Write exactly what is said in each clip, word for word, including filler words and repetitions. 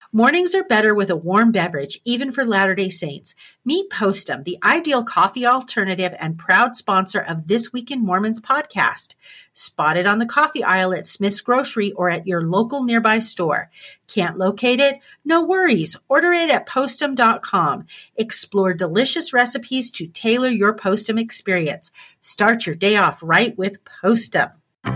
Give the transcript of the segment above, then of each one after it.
Mornings are better with a warm beverage, even for Latter-day Saints. Meet Postum, the ideal coffee alternative and proud sponsor of This Week in Mormons podcast. Spotted on the coffee aisle at Smith's Grocery or at your local nearby store. Can't locate it? No worries. Order it at postum dot com. Explore delicious recipes to tailor your Postum experience. Start your day off right with Postum.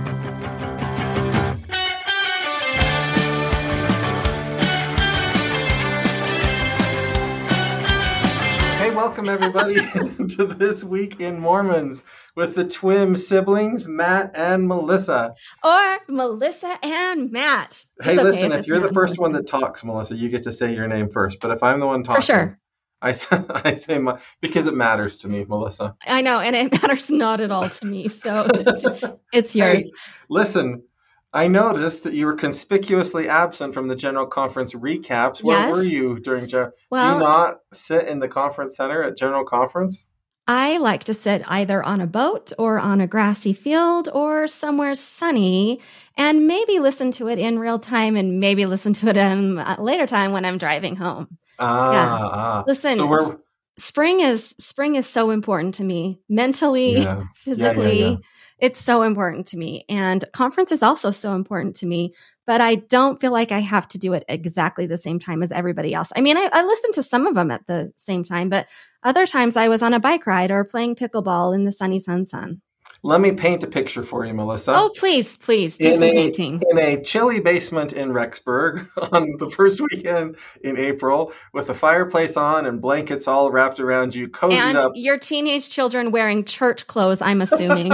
Welcome, everybody, to This Week in Mormons with the twin siblings, Matt and Melissa. Or Melissa and Matt. Hey, it's listen, okay if, if you're the first Melissa. one that talks, Melissa, you get to say your name first. But if I'm the one talking, For sure. I say, I say my, because it matters to me, Melissa. I know, and it matters not at all to me, so it's, it's yours. Hey, listen, I noticed that you were conspicuously absent from the General Conference recaps. Where Yes. were you during General? Well, Do you not sit in the conference center at General Conference? I like to sit either on a boat or on a grassy field or somewhere sunny and maybe listen to it in real time and maybe listen to it in a later time when I'm driving home. Ah, Yeah. ah. Listen, So we're, spring is spring is so important to me mentally, Yeah. physically. Yeah, yeah, yeah. It's so important to me. And conference is also so important to me, but I don't feel like I have to do it exactly the same time as everybody else. I mean, I, I listen to some of them at the same time, but other times I was on a bike ride or playing pickleball in the sunny sun sun. Let me paint a picture for you, Melissa. Oh, please, please do in some a, painting. In a chilly basement in Rexburg on the first weekend in April with a fireplace on and blankets all wrapped around you, cozied And up. your teenage children wearing church clothes, I'm assuming.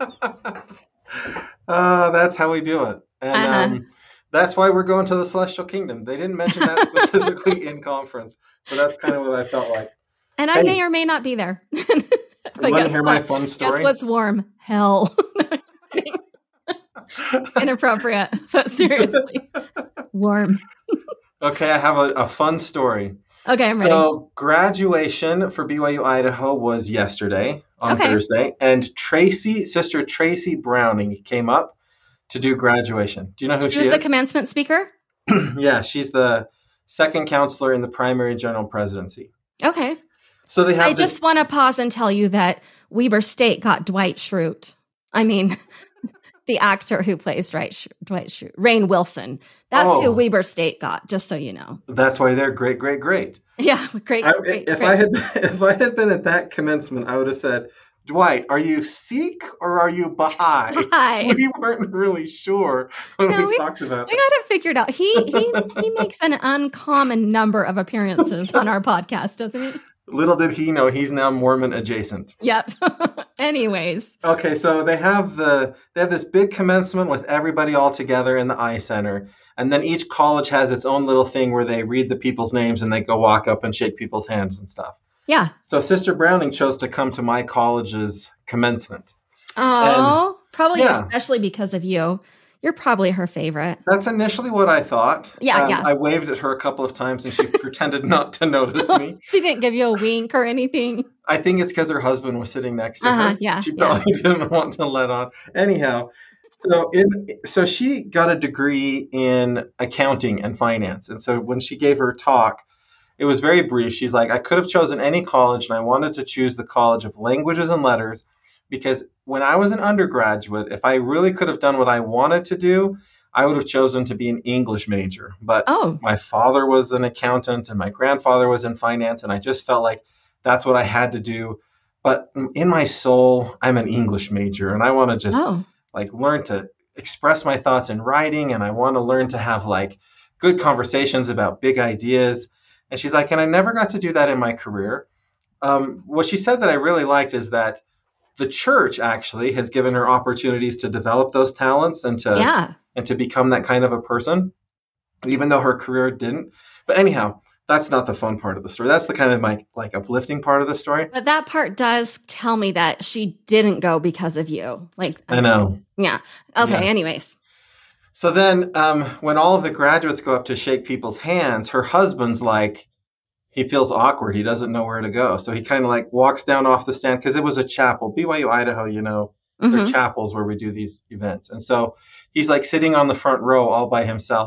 uh, that's how we do it. And Uh-huh. um, that's why we're going to the Celestial Kingdom. They didn't mention that specifically in conference, but that's kind of what I felt like. And I Hey. may or may not be there. You But want to guess hear what? my fun story? Guess what's warm? Hell. No, I'm just kidding. Inappropriate, but seriously, warm. Okay, I have a, a fun story. Okay, I'm ready. So graduation for B Y U Idaho was yesterday on Okay. Thursday, and Tracy, Sister Tracy Browning, came up to do graduation. Do you know who She she, was is? the commencement speaker? Yeah, she's the second counselor in the primary general presidency. Okay. So they have I this, just want to pause and tell you that Weber State got Dwight Schrute. I mean, the actor who plays Dwight, Sch- Dwight Schrute, Rainn Wilson. That's Oh. who Weber State got, just so you know. that's why they're great, great, great. Yeah, great, I, great, if great. I had if I had been at that commencement, I would have said, Dwight, are you Sikh or are you Baha'i? Hi. We weren't really sure when No, we, we- talked about We that. got it figured out. He he he makes an uncommon number of appearances on our podcast, doesn't he? Little did he know he's now Mormon adjacent. Yep. Anyways. Okay, so they have the they have this big commencement with everybody all together in the I Center, and then each college has its own little thing where they read the people's names and they go walk up and shake people's hands and stuff. Yeah. So Sister Browning chose to come to my college's commencement. Oh, probably yeah. especially because of you. You're probably her favorite. That's initially what I thought. Yeah, Um, yeah. I waved at her a couple of times and she pretended not to notice me. She didn't give you a wink or anything. I think it's because her husband was sitting next to Uh-huh, her. yeah, She yeah. probably didn't want to let on. Anyhow, so in so she got a degree in accounting and finance. And so when she gave her talk, it was very brief. She's like, I could have chosen any college and I wanted to choose the College of Languages and Letters because when I was an undergraduate, if I really could have done what I wanted to do, I would have chosen to be an English major. But Oh. my father was an accountant and my grandfather was in finance, and I just felt like that's what I had to do. But in my soul, I'm an English major, and I want to just Oh. like learn to express my thoughts in writing, and I want to learn to have like good conversations about big ideas. And she's like, and I never got to do that in my career. Um, what she said that I really liked is that the church actually has given her opportunities to develop those talents and to Yeah. and to become that kind of a person, even though her career didn't. But anyhow, that's not the fun part of the story. That's the kind of my like uplifting part of the story. But that part does tell me that she didn't go because of you. Like, I know. Yeah. Okay. Yeah. Anyways. So then um, when all of the graduates go up to shake people's hands, her husband's like, he feels awkward. He doesn't know where to go. So he kind of like walks down off the stand because it was a chapel. B Y U Idaho, you know, Mhm. they're chapels where we do these events. And so he's like sitting on the front row all by himself.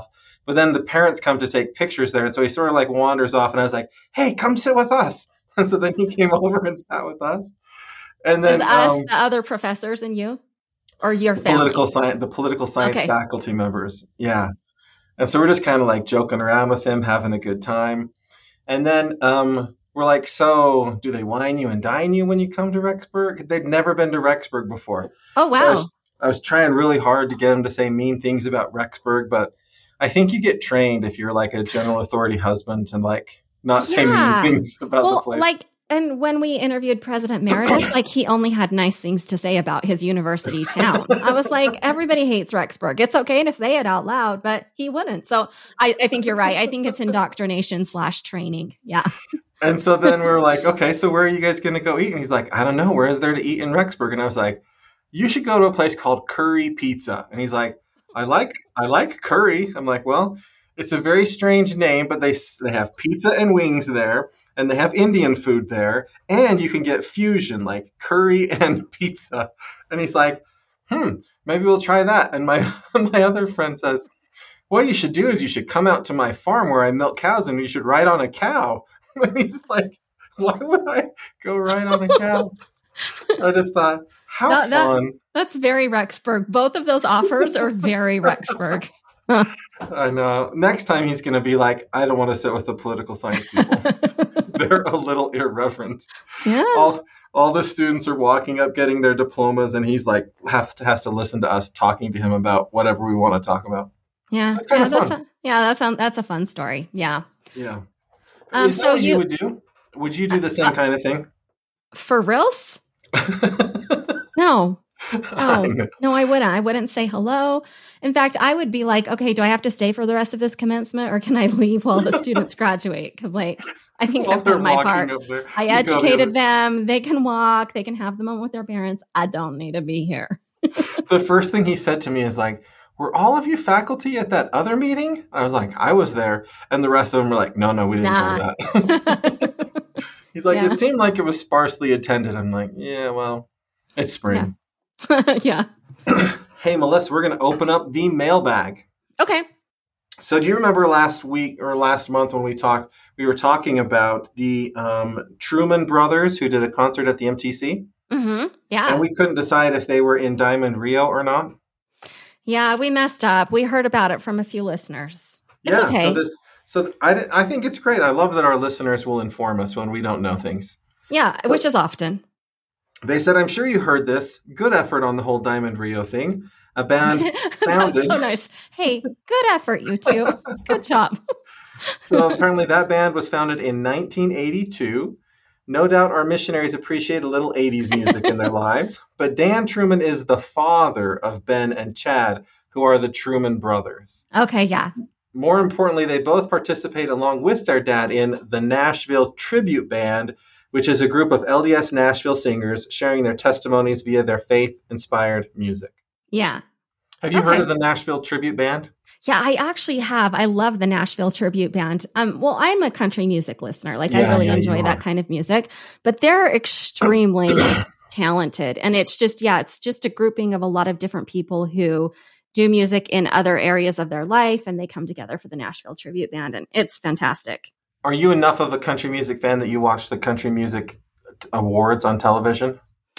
But then the parents come to take pictures there. And so he sort of like wanders off. And I was like, hey, come sit with us. And so then he came over and sat with us. And then Is us, um, the other professors and you? Or your family? Political science, the political science Okay. faculty members. Yeah. And so we're just kind of like joking around with him, having a good time. And then um, we're like, so do they wine you and dine you when you come to Rexburg? They'd never been to Rexburg before. Oh, wow. So I was, I was trying really hard to get them to say mean things about Rexburg, but I think you get trained if you're like a general authority husband and like not say Yeah. mean things about well, the place. like, and when we interviewed President Meredith, like he only had nice things to say about his university town. I was like, everybody hates Rexburg. It's okay to say it out loud, but he wouldn't. So I, I think you're right. I think it's indoctrination slash training. Yeah. And so then we were like, okay, so where are you guys going to go eat? And he's like, I don't know. Where is there to eat in Rexburg? And I was like, you should go to a place called Curry Pizza. And he's like, I like, I like curry. I'm like, well, it's a very strange name, but they they have pizza and wings there, and they have Indian food there, and you can get fusion like curry and pizza. And he's like, hmm, maybe we'll try that. And my my other friend says, what you should do is you should come out to my farm where I milk cows, and you should ride on a cow. And he's like, why would I go ride on a cow? I just thought, how That- that- fun. That's very Rexburg. Both of those offers are very Rexburg. I know. Next time he's going to be like, I don't want to sit with the political science people. They're a little irreverent. Yeah. All all the students are walking up, getting their diplomas, and he's like have to, has to listen to us talking to him about whatever we want to talk about. Yeah. That's kinda yeah, that's fun. a, yeah, that sounds that's a fun story. Yeah. Yeah. Um, Is that so what you, you- would do? Would you do the same kind of thing? For reals? No. I Oh, know. no, I wouldn't. I wouldn't say hello. In fact, I would be like, okay, do I have to stay for the rest of this commencement or can I leave while the students graduate? Because, like, I think While I've they're done my walking part. up there, I you go the educated other- them. They can walk. They can have the moment with their parents. I don't need to be here. The first thing he said to me is like, were all of you faculty at that other meeting? I was like, I was there. And the rest of them were like, no, no, we didn't Nah. go to that. He's like, Yeah. it seemed like it was sparsely attended. I'm like, yeah, well, it's spring. Yeah. Hey, Melissa, we're going to open up the mailbag. Okay. So do you remember last week or last month when we talked, we were talking about the um, Truman Brothers who did a concert at the M T C? Mm-hmm. Yeah. And we couldn't decide if they were in Diamond Rio or not. Yeah, we messed up. We heard about it from a few listeners. It's yeah, okay. so this, so I, I think it's great. I love that our listeners will inform us when we don't know things. Yeah, which is often. They said, I'm sure you heard this. Good effort on the whole Diamond Rio thing. A band founded. That's so nice. Hey, good effort, you two. Good job. So apparently that band was founded in nineteen eighty-two. No doubt our missionaries appreciate a little eighties music in their lives. But Dan Truman is the father of Ben and Chad, who are the Truman Brothers. Okay, yeah. More importantly, they both participate along with their dad in the Nashville Tribute Band, which is a group of L D S Nashville singers sharing their testimonies via their faith-inspired music. Yeah. Have you Okay. heard of the Nashville Tribute Band? Yeah, I actually have. I love the Nashville Tribute Band. Um, well, I'm a country music listener. Like, I Yeah, really yeah, enjoy you that are. kind of music, but they're extremely talented. And it's just, yeah, it's just a grouping of a lot of different people who do music in other areas of their life, and they come together for the Nashville Tribute Band, and it's fantastic. Are you enough of a country music fan that you watch the Country Music Awards on television?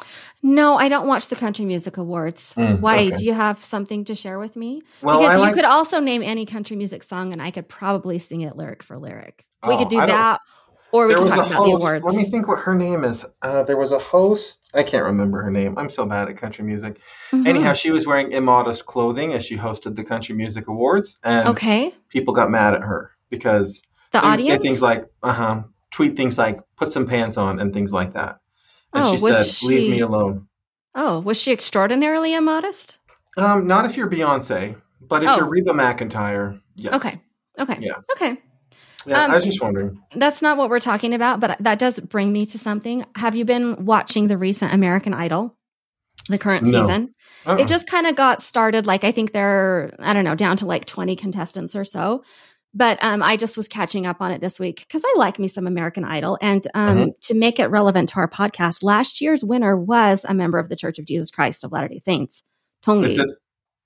No, I don't watch the Country Music Awards. Mm, Why? okay. Do you have something to share with me? Well, because I you like- could also name any country music song, and I could probably sing it lyric for lyric. We Oh, could do I don't- that, or we There could was talk a about the host. awards. Let me think what her name is. Uh, there was a host. I can't remember her name. I'm so bad at country music. Mhm. Anyhow, she was wearing immodest clothing as she hosted the Country Music Awards, and Okay. people got mad at her because The they would say audience? things like, "Uh huh," tweet things like, "Put some pants on," and things like that. And Oh, she was said, "Leave she- me alone." Oh, was she extraordinarily immodest? Um, not if you're Beyonce, but if Oh. you're Reba McEntire, yes. Okay. Okay. Yeah. Okay. Yeah, Um, I was just wondering. That's not what we're talking about, but that does bring me to something. Have you been watching the recent American Idol, the current No. season? Uh-uh. It just kind of got started. Like, I think they're, I don't know, down to like twenty contestants or so. But um, I just was catching up on it this week because I like me some American Idol. And um, Mhm. to make it relevant to our podcast, last year's winner was a member of the Church of Jesus Christ of Latter-day Saints, Tongi. Is it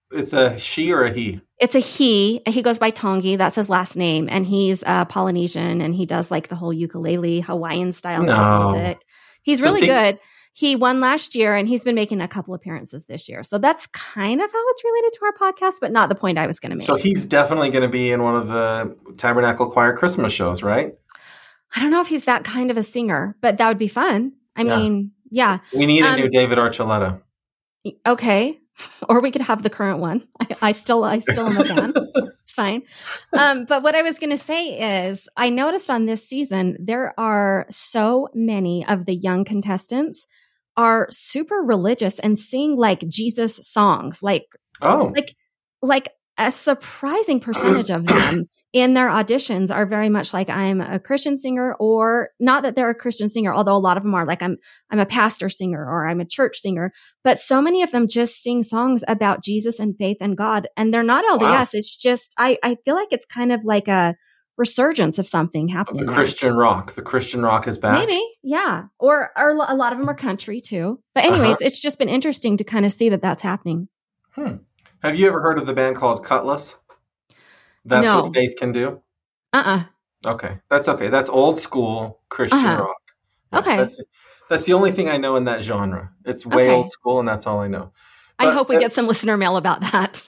It's a she or a he? It's a he. He goes by Tongi. That's his last name. And he's uh, Polynesian, and he does like the whole ukulele, Hawaiian style No. type music. He's So really see- good. He won last year, and he's been making a couple appearances this year. So that's kind of how it's related to our podcast, but not the point I was going to make. So he's definitely going to be in one of the Tabernacle Choir Christmas shows, right? I don't know if he's that kind of a singer, but that would be fun. I Yeah. mean, yeah. We need a Um, new David Archuleta. Okay. Or we could have the current one. I, I still, I still am a fan. It's fine. Um, but what I was going to say is I noticed on this season, there are so many of the young contestants are super religious and sing like Jesus songs, like, Oh, like, like a surprising percentage of them in their auditions are very much like I'm a Christian singer, or not that they're a Christian singer, although a lot of them are like I'm, I'm a pastor singer or I'm a church singer, but so many of them just sing songs about Jesus and faith and God. And they're not L D S. Wow. It's just, I, I feel like it's kind of like a resurgence of something happening. the there. Christian rock. The Christian rock is back. Maybe. Yeah. Or, or a lot of them are country too. But anyways, Uh-huh. it's just been interesting to kind of see that that's happening. Hmm. Have you ever heard of the band called Cutlass? That's No. what faith can do? Uh-uh. Okay. That's okay. That's old school Christian Uh-huh. rock. Yeah, Okay. That's, that's the only thing I know in that genre. It's way Okay. old school, and that's all I know. I But- hope we get some listener mail about that.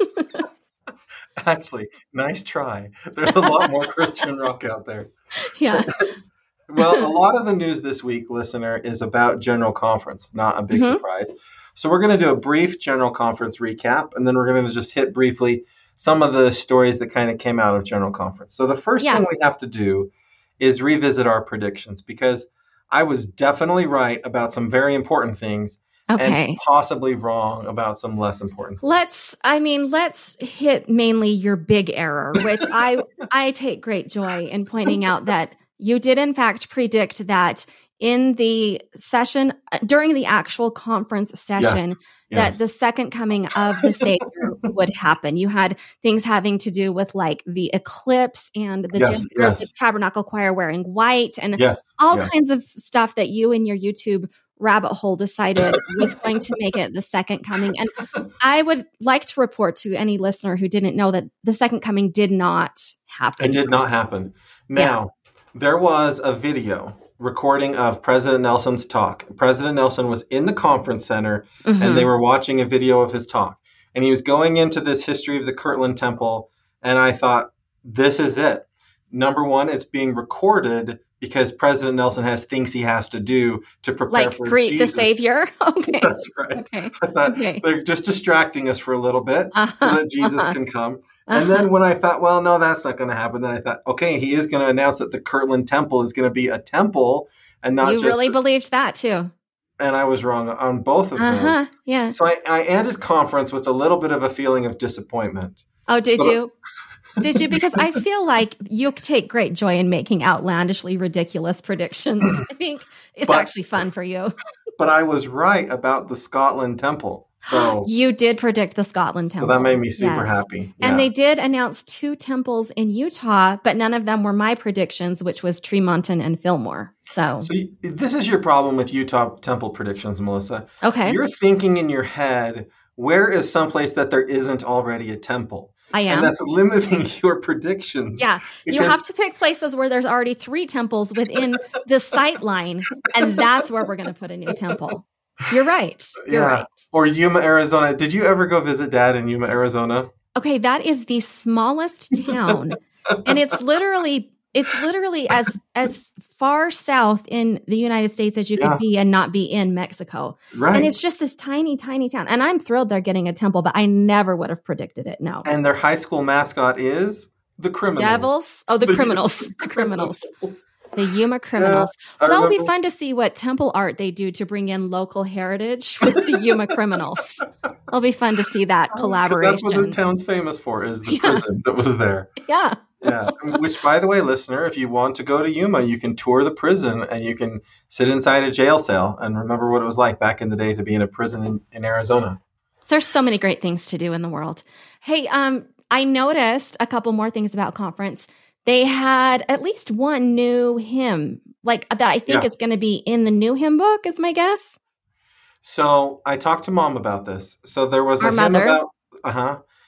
Actually, nice try. There's a lot more Christian rock out there. Yeah. Well, a lot of the news this week, listener, is about General Conference. Not a big Mhm. surprise. So we're going to do a brief General Conference recap, and then we're going to just hit briefly some of the stories that kind of came out of General Conference. So the first Yeah. thing we have to do is revisit our predictions, because I was definitely right about some very important things Okay. and possibly wrong about some less important things. Let's, I mean, let's hit mainly your big error, which I, I take great joy in pointing out that you did in fact predict that in the session, uh, during the actual conference session, that Yes. the second coming of the Savior would happen. You had things having to do with like the eclipse and the, Yes, gender of yes. the Tabernacle Choir wearing white and Yes. all yes. kinds of stuff that you and your YouTube rabbit hole decided was going to make it the second coming. And I would like to report to any listener who didn't know that the second coming did not happen. It did not happen. Now, there was a video recording of President Nelson's talk. President Nelson was in the conference center, Mhm. and they were watching a video of his talk. And he was going into this history of the Kirtland Temple, and I thought, this is it. Number one, it's being recorded because President Nelson has things he has to do to prepare like for greet Jesus. the Savior. Okay. That's right. Okay. I thought, Okay. they're just distracting us for a little bit Uh-huh. so that Jesus Uh-huh. can come. Uh-huh. And then when I thought, well, no, that's not going to happen, then I thought, okay, he is going to announce that the Kirtland Temple is going to be a temple and not you just. really a- believed that too. and I was wrong on both of Uh huh. those. Yeah. So I, I ended conference with a little bit of a feeling of disappointment. Oh, did But- you? Did you? Because I feel like you take great joy in making outlandishly ridiculous predictions. I think it's But- actually fun for you. But I was right about the Scotland Temple. So, You did predict the Scotland so temple. that made me super Yes. happy. And Yeah. they did announce two temples in Utah, but none of them were my predictions, which was Tremonton and Fillmore. So, So you, this is your problem with Utah temple predictions, Melissa. okay, You're thinking in your head, where is someplace that there isn't already a temple? I am. And that's limiting your predictions. Yeah, you because- have to pick places where there's already three temples within the sight line, and that's where we're going to put a new temple. You're right. You're Yeah. right. Or Yuma, Arizona. Did you ever go visit Dad in Yuma, Arizona? Okay, that is the smallest town, and it's literally it's literally as as far south in the United States as you Yeah. could be and not be in Mexico. Right. And it's just this tiny, tiny town. And I'm thrilled they're getting a temple, but I never would have predicted it. No. And their high school mascot is the criminals. Devils? Oh, the, The- criminals. The criminals. The Yuma criminals. I Well, that would be remember- fun to see what temple art they do to bring in local heritage with the Yuma criminals. It'll be fun to see that 'Cause collaboration. That's what the town's famous for, is the Yeah. prison that was there. Yeah. Yeah. Which, by the way, listener, if you want to go to Yuma, you can tour the prison and you can sit inside a jail cell and remember what it was like back in the day to be in a prison in, in Arizona. There's so many great things to do in the world. Hey, um, I noticed a couple more things about conference. They had at least one new hymn, like that I think Yeah. is going to be in the new hymn book, is my guess. So I talked to Mom about this. So there was Our a hymn mother. about, uh huh.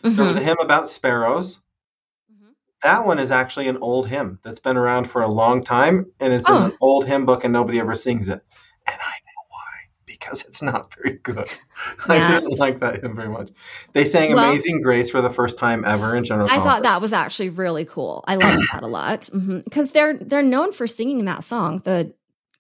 Mm-hmm. There was a hymn about sparrows. Mm-hmm. That one is actually an old hymn that's been around for a long time, and it's Oh. in an old hymn book, and nobody ever sings it. And I know why, because it's not very good. I Yeah. didn't like that hymn very much. They sang Well- Amazing Grace for the first time ever in General I Conference. thought that was actually really cool. I liked that a lot because they're they're known for singing that song. The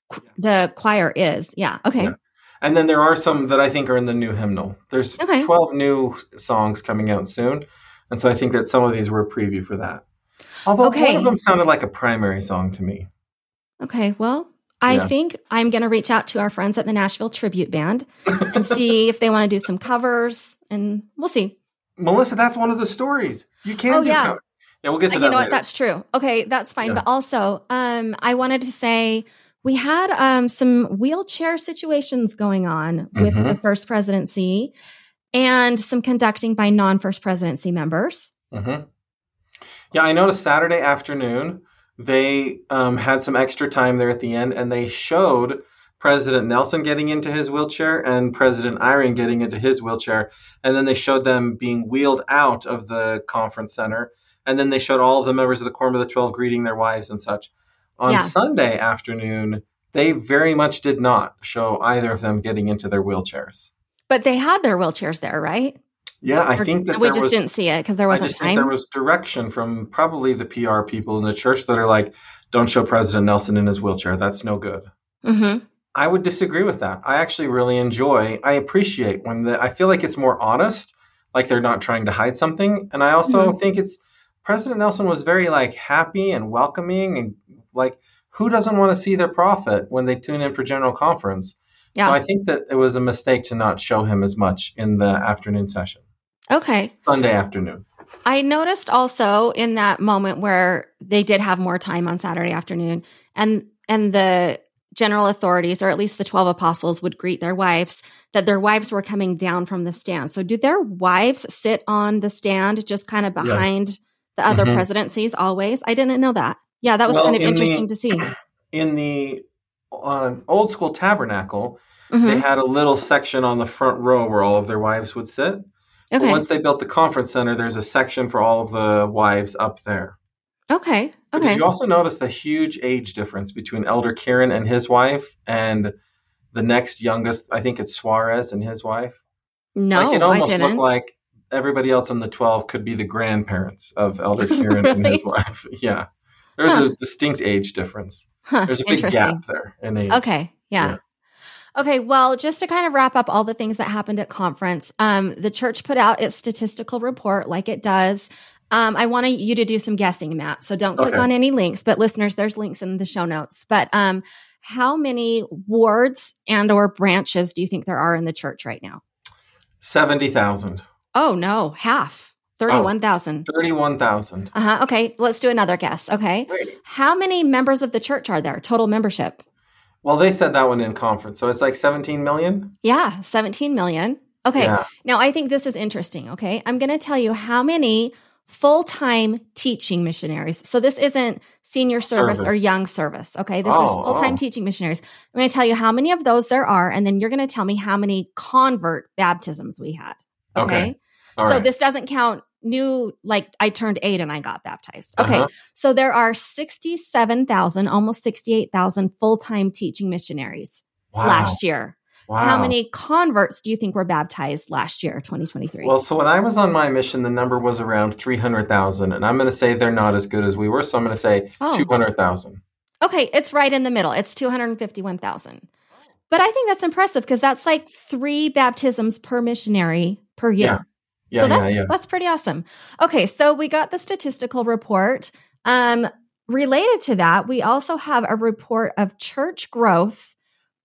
the choir is, yeah, okay. Yeah. And then there are some that I think are in the new hymnal. There's Okay. twelve new songs coming out soon, and so I think that some of these were a preview for that. Although Okay. one of them sounded like a primary song to me. Okay, well, I Yeah. think I'm going to reach out to our friends at the Nashville Tribute Band and see if they want to do some covers, and we'll see. Melissa, that's one of the stories. You can't Oh, do yeah. cover- Yeah, we'll get to You that know later. what? That's true. Okay, that's fine. Yeah. But also, um, I wanted to say we had um, some wheelchair situations going on with Mhm. the First Presidency and some conducting by non-First Presidency members. hmm Yeah, I noticed Saturday afternoon they um, had some extra time there at the end, and they showed President Nelson getting into his wheelchair and President Eyring getting into his wheelchair, and then they showed them being wheeled out of the conference center, and then they showed all of the members of the Quorum of the Twelve greeting their wives and such. On Yeah. Sunday afternoon, they very much did not show either of them getting into their wheelchairs. But they had their wheelchairs there, right? Yeah, I Or- think that we there just was, didn't see it because there I wasn't just think time. there was direction from probably the P R people in the church that are like, don't show President Nelson in his wheelchair. That's no good. Mm-hmm. I would disagree with that. I actually really enjoy, I appreciate when the, I feel like it's more honest, like they're not trying to hide something. And I also Mhm. think it's, President Nelson was very like happy and welcoming, and like, who doesn't want to see their prophet when they tune in for General Conference? Yeah. So I think that it was a mistake to not show him as much in the afternoon session, Okay. Sunday afternoon. I noticed also in that moment where they did have more time on Saturday afternoon, and and the general authorities, or at least the twelve apostles, would greet their wives, that their wives were coming down from the stand. So do their wives sit on the stand just kind of behind the other Mhm. presidencies always? I didn't know that. Yeah, that was Well, kind of in the- interesting to see. In the uh, old school tabernacle, Mhm. they had a little section on the front row where all of their wives would sit. But Okay. once they built the conference center, there's a section for all of the wives up there. Okay. But Okay. Did you also notice the huge age difference between Elder Kieran and his wife and the next youngest? I think it's Suarez and his wife. No, like it I almost didn't. looked like everybody else in the twelve could be the grandparents of Elder Kieran and his Really? wife. Yeah. There's Huh. a distinct age difference. Huh, There's a big interesting. gap there in age. Okay. Yeah. Yeah. Okay. Well, just to kind of wrap up all the things that happened at conference, um, the church put out its statistical report like it does. Um, I want you to do some guessing, Matt. So don't click Okay. on any links, but listeners, there's links in the show notes. But um, how many wards and or branches do you think there are in the church right now? seventy thousand. Oh, no, half, thirty-one thousand. thirty-one thousand. Uh-huh. Okay. Let's do another guess. Okay. Wait. How many members of the church are there? Total membership? Well, they said that one in conference. So it's like seventeen million? Yeah, seventeen million. Okay. Yeah. Now, I think this is interesting. Okay. I'm going to tell you how many full-time teaching missionaries. So this isn't senior service, or Service. young service. Okay. This is Oh, full-time oh. teaching missionaries. I'm going to tell you how many of those there are, and then you're going to tell me how many convert baptisms we had. Okay. Okay. All so right. this doesn't count new, like I turned eight and I got baptized. Okay. Uh-huh. So there are sixty-seven thousand, almost sixty-eight thousand full-time teaching missionaries Wow. last year. Wow. How many converts do you think were baptized last year, twenty twenty-three? Well, so when I was on my mission, the number was around three hundred thousand. And I'm going to say they're not as good as we were. So I'm going to say Oh. two hundred thousand. Okay, it's right in the middle. It's two hundred fifty-one thousand. But I think that's impressive because that's like three baptisms per missionary per year. Yeah. Yeah, so yeah, that's yeah. that's pretty awesome. Okay, so we got the statistical report. Um, related to that, we also have a report of church growth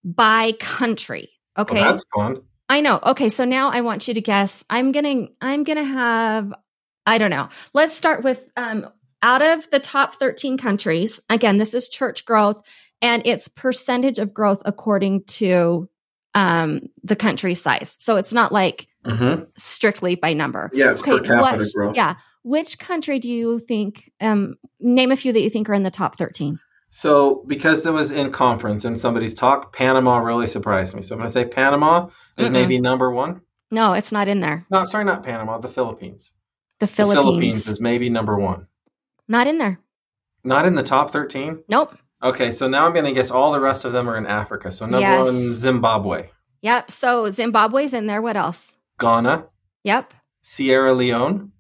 by country. Okay. Well, that's fun. I know. Okay, so now I want you to guess. I'm gonna I'm gonna have I don't know. Let's start with um out of the top thirteen countries. Again, this is church growth, and it's percentage of growth according to um the country size. So it's not like Mm-hmm. strictly by number. Yeah, it's per capita what, growth. Yeah. Which country do you think um name a few that you think are in the top thirteen? So because it was in conference and somebody's talk, Panama really surprised me. So I'm going to say Panama is Mm-mm. maybe number one. No, it's not in there. No, sorry, not Panama, the Philippines. The The Philippines. Philippines is maybe number one. Not in there. Not in the top thirteen? Nope. Okay, so now I'm going to guess all the rest of them are in Africa. So number Yes. one, Zimbabwe. Yep. So Zimbabwe's in there. What else? Ghana. Yep. Sierra Leone.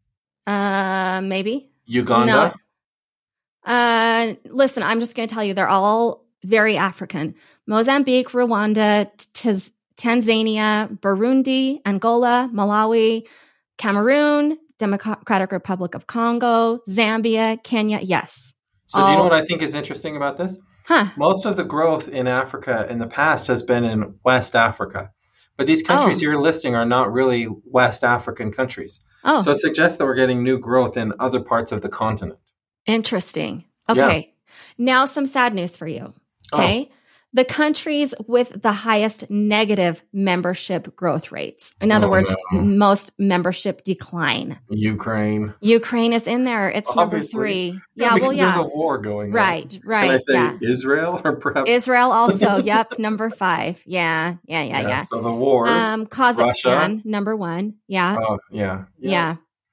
Uh, maybe. Uganda. No. Uh, listen, I'm just going to tell you, they're all very African. Mozambique, Rwanda, Taz- Tanzania, Burundi, Angola, Malawi, Cameroon, Democratic Republic of Congo, Zambia, Kenya. Yes. So do you know All- what I think is interesting about this? Huh. Most of the growth in Africa in the past has been in West Africa. But these countries Oh. you're listing are not really West African countries. Oh, So it suggests that we're getting new growth in other parts of the continent. interesting. Okay. Now some sad news for you. Oh. Okay. The countries with the highest negative membership growth rates. In other Oh, words, no. most membership decline. Ukraine. Ukraine is in there. It's number Obviously. three. Yeah, well, because yeah. there's a war going on. Right, right. Can I say yeah. Israel or perhaps? Israel also. Yep, number five. Yeah, yeah, yeah, yeah. So the wars. Um, Kazakhstan, Russia. number one. Yeah, Oh, yeah. yeah.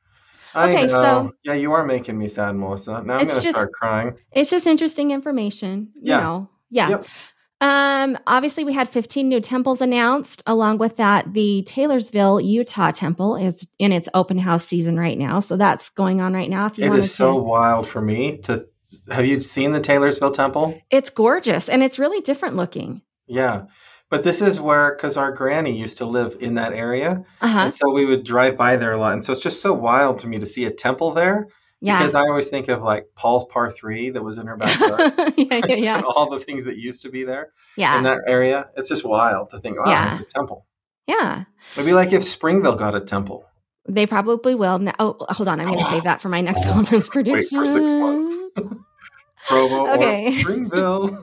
I Okay, know. so- yeah, you are making me sad, Melissa. Now I'm going It's to just- start crying. It's just interesting information. You Yeah. know. Yeah. Yep. Um, obviously we had fifteen new temples announced. Along with that, the Taylorsville, Utah temple is in its open house season right now. So that's going on right now. If you It wanted is so to, wild for me to. Have you seen the Taylorsville Temple? it's gorgeous and it's really different looking. Yeah. But this is where, because our granny used to live in that area. Uh-huh. And so we would drive by there a lot. And so it's just so wild to me to see a temple there. Yeah. Because I always think of like Paul's Par three that was in her backyard. yeah, yeah, yeah. And all the things that used to be there Yeah. in that area. It's just wild to think, wow, Yeah. there's a temple. Yeah. It'd be like if Springville got a temple. They probably will. Now, oh, hold on. I'm going to save that for my next conference Wait prediction. for six months. Provo Okay. or Springville.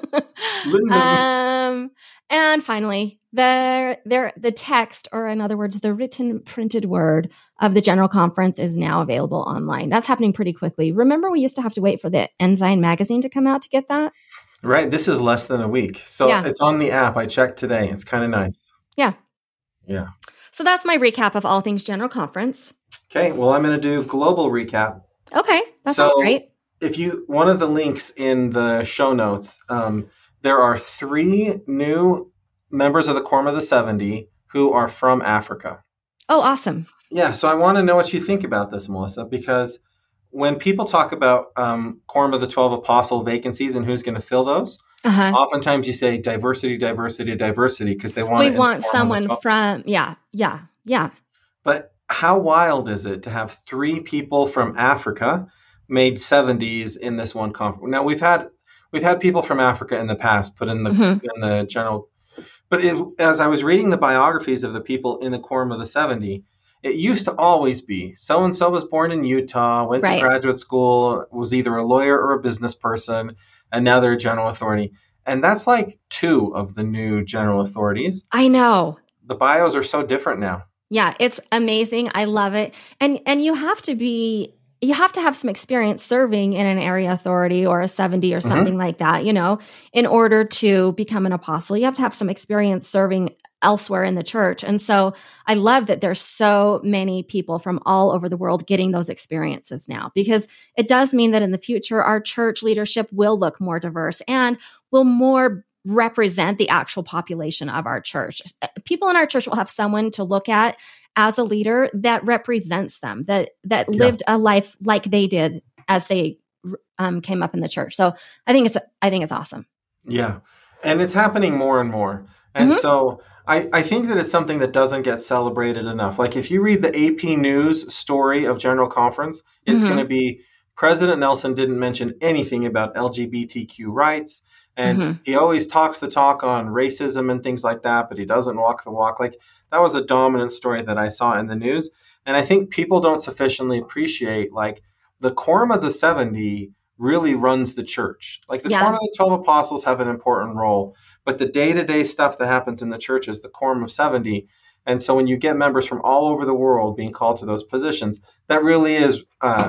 Linden. um, and finally, the there the text, or in other words, the written printed word of the General Conference is now available online. That's happening pretty quickly. Remember, we used to have to wait for the Ensign magazine to come out to get that. Right. This is less than a week. So Yeah. it's on the app. I checked today. It's kind of nice. Yeah. Yeah. So that's my recap of all things General Conference. Okay. Well, I'm going to do global recap. Okay, that So- sounds great. If you, one of the links in the show notes, um, there are three new members of the Quorum of the seventy who are from Africa. Oh, awesome. Yeah. So I want to know what you think about this, Melissa, because when people talk about um, Quorum of the twelve Apostle vacancies and who's going to fill those, Uh-huh. oftentimes you say diversity, diversity, diversity, because they want We it in the want Quorum of the someone twelve. from, yeah, yeah, yeah. But how wild is it to have three people from Africa made seventies in this one conference? Now we've had we've had people from Africa in the past put in the Mhm. in the general, but it, as I was reading the biographies of the people in the Quorum of the seventy, it used to always be so and so was born in Utah, went Right. to graduate school, was either a lawyer or a business person, and now they're a general authority. And that's like two of the new general authorities. I know. The bios are so different now. Yeah, it's amazing. I love it. And and you have to be you have to have some experience serving in an area authority or a seventy or something like that, you know, in order to become an apostle. You have to have some experience serving elsewhere in the church. And so I love that there's so many people from all over the world getting those experiences now, because it does mean that in the future, our church leadership will look more diverse and will more represent the actual population of our church. People in our church will have someone to look at as a leader that represents them, that that Yeah. lived a life like they did as they um, came up in the church. So I think it's I think it's awesome. Yeah. And it's happening more and more. And Mhm. so I, I think that it's something that doesn't get celebrated enough. Like if you read the A P News story of General Conference, it's Mhm. going to be President Nelson didn't mention anything about L G B T Q rights. And Mhm. he always talks the talk on racism and things like that, but he doesn't walk the walk. Like that was a dominant story that I saw in the news. And I think people don't sufficiently appreciate like the Quorum of the seventy really runs the church. Like the Yeah. Quorum of the twelve Apostles have an important role, but the day-to-day stuff that happens in the church is the Quorum of seventy. And so when you get members from all over the world being called to those positions, that really is uh,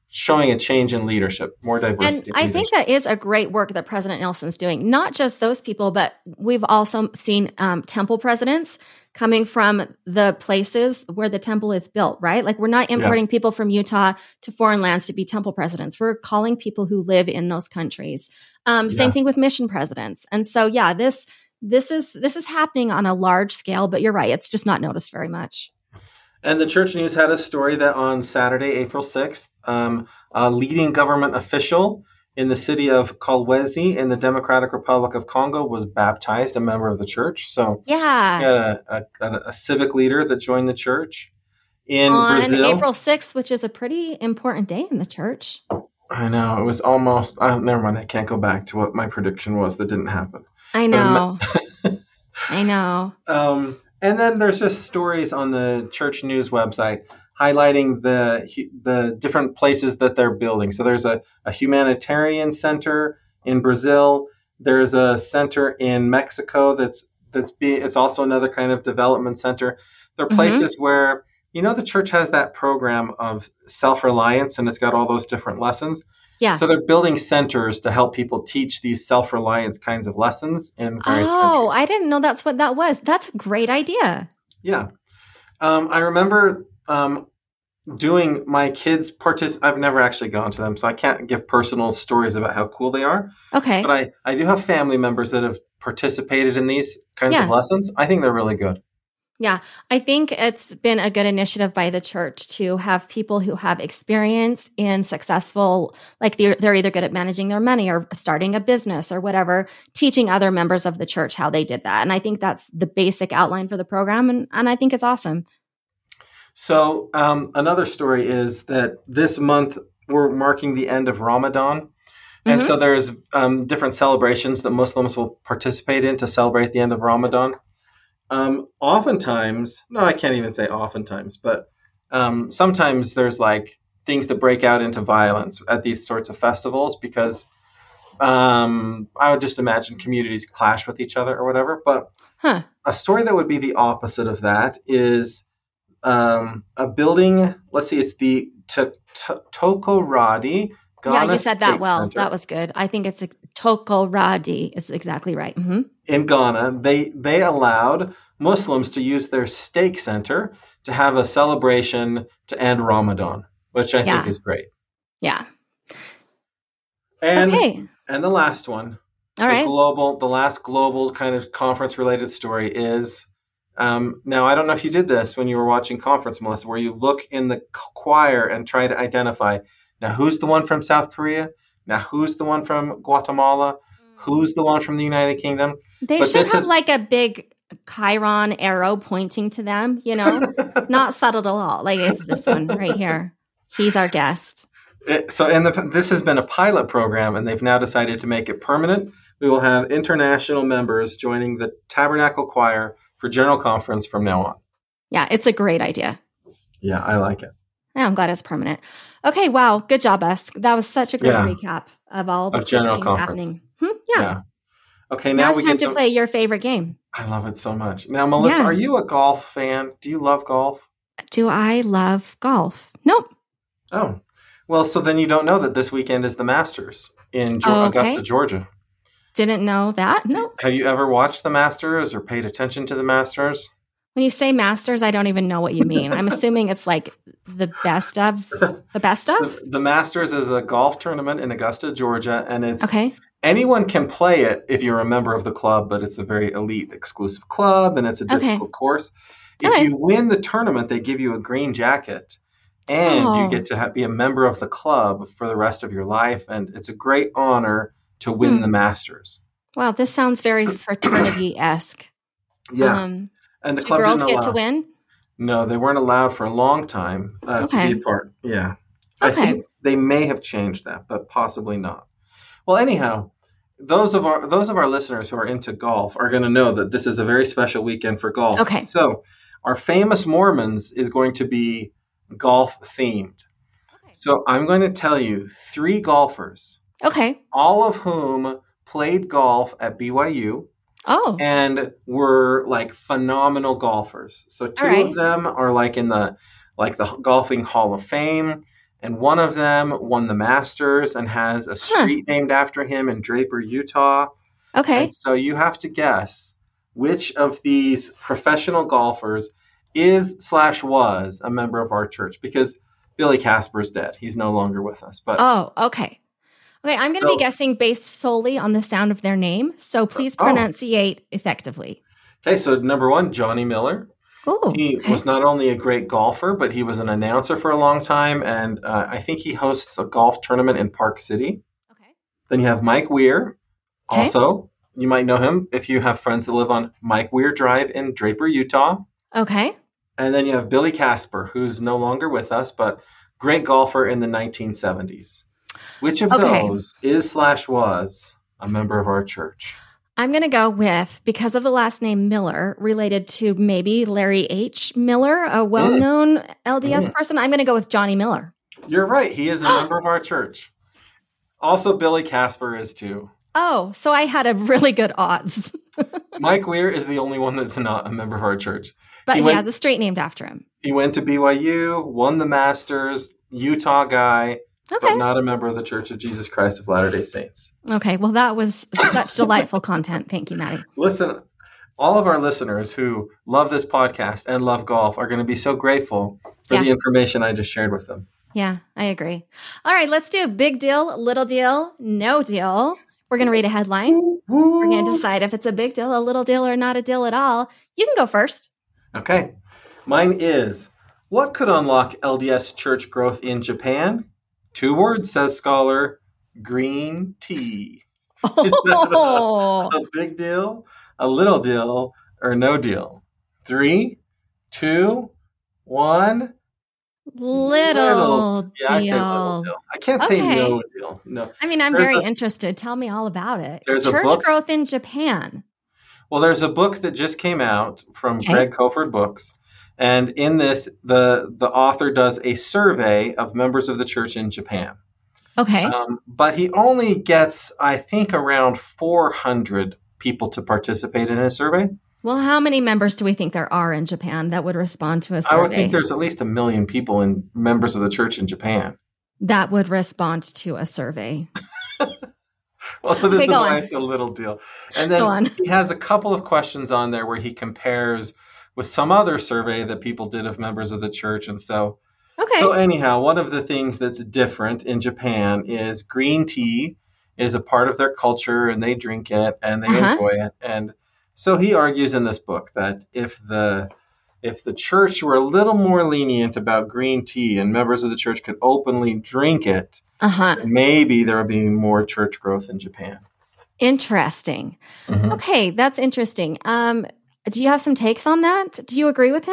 showing a change in leadership, more diversity. And I think that is a great work that President Nelson's doing. Not just those people, but we've also seen um, temple presidents coming from the places where the temple is built, right? Like we're not importing yeah. people from Utah to foreign lands to be temple presidents. We're calling people who live in those countries. Um, same yeah. thing with mission presidents. And so, yeah, this this is this is happening on a large scale, but you're right. It's just not noticed very much. And the Church News had a story that on Saturday, April sixth, um, a leading government official in the city of Kolwezi in the Democratic Republic of Congo was baptized, a member of the church. So yeah, we had a, a, a civic leader that joined the church in on Brazil. April sixth, which is a pretty important day in the church. I know. It was almost, oh, never mind. I can't go back to what my prediction was that didn't happen. I know. I know. Um, And then there's just stories on the Church News website highlighting the the different places that they're building. So there's a, a humanitarian center in Brazil. There's a center in Mexico that's that's being it's also another kind of development center. There are places mm-hmm. where, you know, the church has that program of self-reliance and it's got all those different lessons. Yeah. So they're building centers to help people teach these self-reliance kinds of lessons in various Oh, countries. I didn't know that's what that was. That's a great idea. Yeah. Um, I remember um, doing my kids' partic- I've never actually gone to them, so I can't give personal stories about how cool they are. Okay. But I, I do have family members that have participated in these kinds yeah. of lessons. I think they're really good. Yeah, I think it's been a good initiative by the church to have people who have experience in successful, like they're, they're either good at managing their money or starting a business or whatever, teaching other members of the church how they did that. And I think that's the basic outline for the program. And, and I think it's awesome. So um, another story is that this month we're marking the end of Ramadan. And mm-hmm. so there's um, different celebrations that Muslims will participate in to celebrate the end of Ramadan. Um, oftentimes, no, I can't even say oftentimes, but um, sometimes there's like things that break out into violence at these sorts of festivals because um, I would just imagine communities clash with each other or whatever. But huh. a story that would be the opposite of that is um, a building. Let's see, it's the T- T- Tokoradi. Ghana yeah, you said that State well. Center. That was good. I think it's Tokoradi is exactly right. Mm-hmm. In Ghana, they they allowed Muslims to use their stake center to have a celebration to end Ramadan, which I yeah. think is great. Yeah. And okay. and the last one, all the right, global, the last global kind of conference related story is. Um, now, I don't know if you did this when you were watching conference, Melissa, where you look in the choir and try to identify. Now, who's the one from South Korea? Now, who's the one from Guatemala? Who's the one from the United Kingdom? They but should have is... like a big Chiron arrow pointing to them, you know, not subtle at all. Like it's this one right here. He's our guest. It, so, and the, this has been a pilot program, and they've now decided to make it permanent. We will have international members joining the Tabernacle Choir for General Conference from now on. Yeah, it's a great idea. Yeah, I like it. Yeah, I'm glad it's permanent. Okay, wow. Good job, Esk. That was such a great yeah. recap of all the of general things conference. happening. Hmm? Yeah. yeah. Okay, now, now it's we time get to play your favorite game. I love it so much. Now, Melissa, yeah. are you a golf fan? Do you love golf? Do I love golf? Nope. Oh, well, so then you don't know that this weekend is the Masters in Ge- okay. Augusta, Georgia. Didn't know that. Nope. Have you ever watched the Masters or paid attention to the Masters? When you say Masters, I don't even know what you mean. I'm assuming it's like the best of the best of. The, the Masters is a golf tournament in Augusta, Georgia, and it's okay. Anyone can play it if you're a member of the club, but it's a very elite, exclusive club, and it's a difficult okay. course. If okay. you win the tournament, they give you a green jacket, and oh. you get to have, be a member of the club for the rest of your life, and it's a great honor to win hmm. the Masters. Wow, this sounds very fraternity-esque. Yeah. Um, And the do club girls didn't get allow. to win? No, they weren't allowed for a long time uh, okay. to be a part. Yeah. Okay. I think they may have changed that, but possibly not. Well, anyhow, those of our those of our listeners who are into golf are going to know that this is a very special weekend for golf. Okay. So our famous Mormons is going to be golf themed. Okay. So I'm going to tell you three golfers. Okay. All of whom played golf at B Y U. Oh. And were like phenomenal golfers. So two right. of them are like in the like the golfing Hall of Fame, And one of them won the Masters and has a street huh. named after him in Draper, Utah. Okay. And so you have to guess which of these professional golfers is slash was a member of our church, because Billy Casper's dead. He's no longer with us. But oh, okay. Okay, I'm going to so, be guessing based solely on the sound of their name. So please pronunciate oh. effectively. Okay, so number one, Johnny Miller. Ooh, he okay. was not only a great golfer, but he was an announcer for a long time. And uh, I think he hosts a golf tournament in Park City. Okay. Then you have Mike Weir. Okay. Also, you might know him if you have friends that live on Mike Weir Drive in Draper, Utah. Okay. And then you have Billy Casper, who's no longer with us, but great golfer in the nineteen seventies. Which of okay. those is slash was a member of our church? I'm going to go with, because of the last name Miller, related to maybe Larry H. Miller, a well-known mm. L D S mm. person. I'm going to go with Johnny Miller. You're right. He is a member of our church. Also, Billy Casper is too. Oh, so I had a really good odds. Mike Weir is the only one that's not a member of our church. But he, he went, has a street named after him. He went to B Y U, won the Masters, Utah guy. Okay. But not a member of the Church of Jesus Christ of Latter-day Saints. Okay. Well, that was such delightful content. Thank you, Maddie. Listen, all of our listeners who love this podcast and love golf are going to be so grateful for yeah. the information I just shared with them. Yeah, I agree. All right, let's do big deal, little deal, no deal. We're going to read a headline. Woo, woo. We're going to decide if it's a big deal, a little deal, or not a deal at all. You can go first. Okay. Mine is, what could unlock L D S church growth in Japan? Two words, says scholar, green tea. Oh. Is that a, a big deal, a little deal, or no deal? Three, two, one. Little, little yeah, deal. I say little deal. I can't okay. say no deal. No. I mean, I'm there's very a, interested. Tell me all about it. There's Church a book, growth in Japan. Well, there's a book that just came out from okay. Greg Koford Books. And in this, the, the author does a survey of members of the church in Japan. Okay. Um, but he only gets, I think, around four hundred people to participate in his survey. Well, how many members do we think there are in Japan that would respond to a survey? I would think there's at least a million people in members of the church in Japan. That would respond to a survey. Well, so this okay, is why on. it's a little deal. And then he has a couple of questions on there where he compares with some other survey that people did of members of the church. And so, okay. so anyhow, one of the things that's different in Japan is green tea is a part of their culture, and they drink it and they uh-huh. enjoy it. And so he argues in this book that if the if the church were a little more lenient about green tea and members of the church could openly drink it, uh-huh. maybe there would be more church growth in Japan. Interesting. Mm-hmm. Okay, that's interesting. Um, do you have some takes on that? Do you agree with him?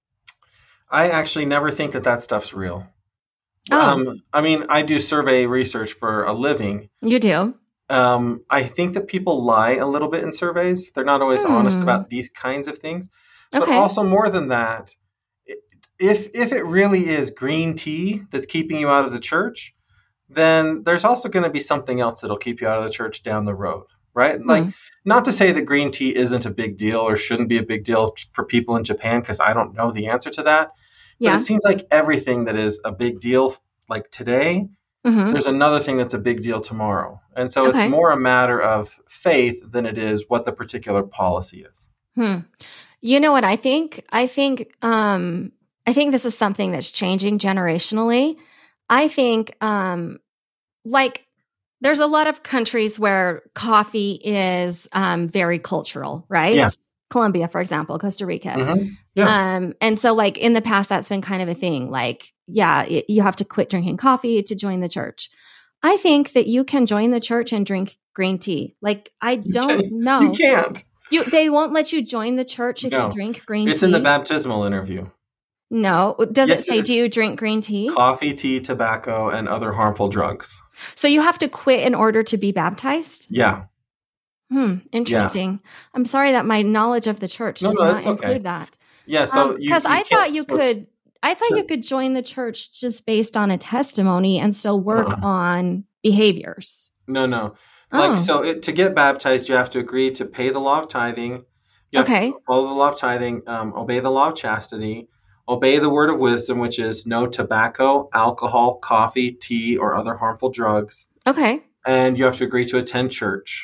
I actually never think that that stuff's real. Oh. Um, I mean, I do survey research for a living. You do? Um, I think that people lie a little bit in surveys. They're not always hmm. honest about these kinds of things. But okay. also more than that, if if it really is green tea that's keeping you out of the church, then there's also going to be something else that'll keep you out of the church down the road, right? Hmm. Like, not to say that green tea isn't a big deal or shouldn't be a big deal for people in Japan, because I don't know the answer to that. Yeah. But it seems like everything that is a big deal, like today, mm-hmm. there's another thing that's a big deal tomorrow. And so okay. it's more a matter of faith than it is what the particular policy is. Hmm. You know what I think? I think um, I think this is something that's changing generationally. I think um, like there's a lot of countries where coffee is um, very cultural, right? Yeah. Colombia, for example, Costa Rica. Mm-hmm. Yeah. Um, and so like in the past, that's been kind of a thing. Like, yeah, it, you have to quit drinking coffee to join the church. I think that you can join the church and drink green tea. Like, I don't you know. You can't. You, they won't let you join the church if no. you drink green it's tea. It's in the baptismal interview. No. Does yes, it say, it do you drink green tea? Coffee, tea, tobacco, and other harmful drugs. So you have to quit in order to be baptized? Yeah. Hmm. Interesting. Yeah. I'm sorry that my knowledge of the church no, does no, not include okay. that. Yeah. So because um, I thought you so could, I thought so, you could join the church just based on a testimony and still work uh, on behaviors. No, no. Like, oh. so it, to get baptized, you have to agree to pay the law of tithing. You have okay. to follow the law of tithing, um, obey the law of chastity, obey the word of wisdom, which is no tobacco, alcohol, coffee, tea, or other harmful drugs. Okay. And you have to agree to attend church.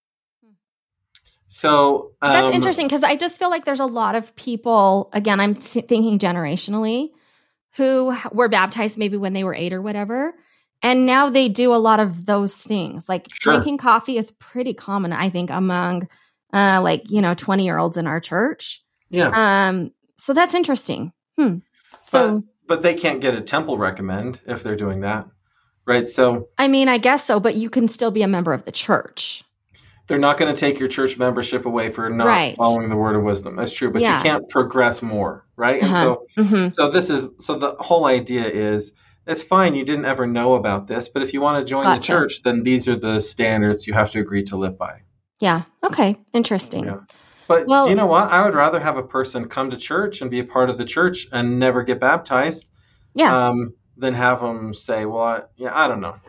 So um, that's interesting because I just feel like there's a lot of people, again, I'm thinking generationally, who were baptized maybe when they were eight or whatever. And now they do a lot of those things. Like Sure. drinking coffee is pretty common, I think, among uh, like, you know, twenty year olds in our church. Yeah. Um, so that's interesting. Hmm. So, but, but they can't get a temple recommend if they're doing that. Right. So I mean, I guess so, but you can still be a member of the church. they're not going to take your church membership away for not Right. following the word of wisdom. That's true. But Yeah. you can't progress more. Right. And Uh-huh. so, Mm-hmm. so this is, so the whole idea is it's fine. You didn't ever know about this, but if you want to join Gotcha. the church, then these are the standards you have to agree to live by. Yeah. Okay. Interesting. Yeah. But Well- you know what? I would rather have a person come to church and be a part of the church and never get baptized Yeah. um, than have them say, well, I, yeah, I don't know.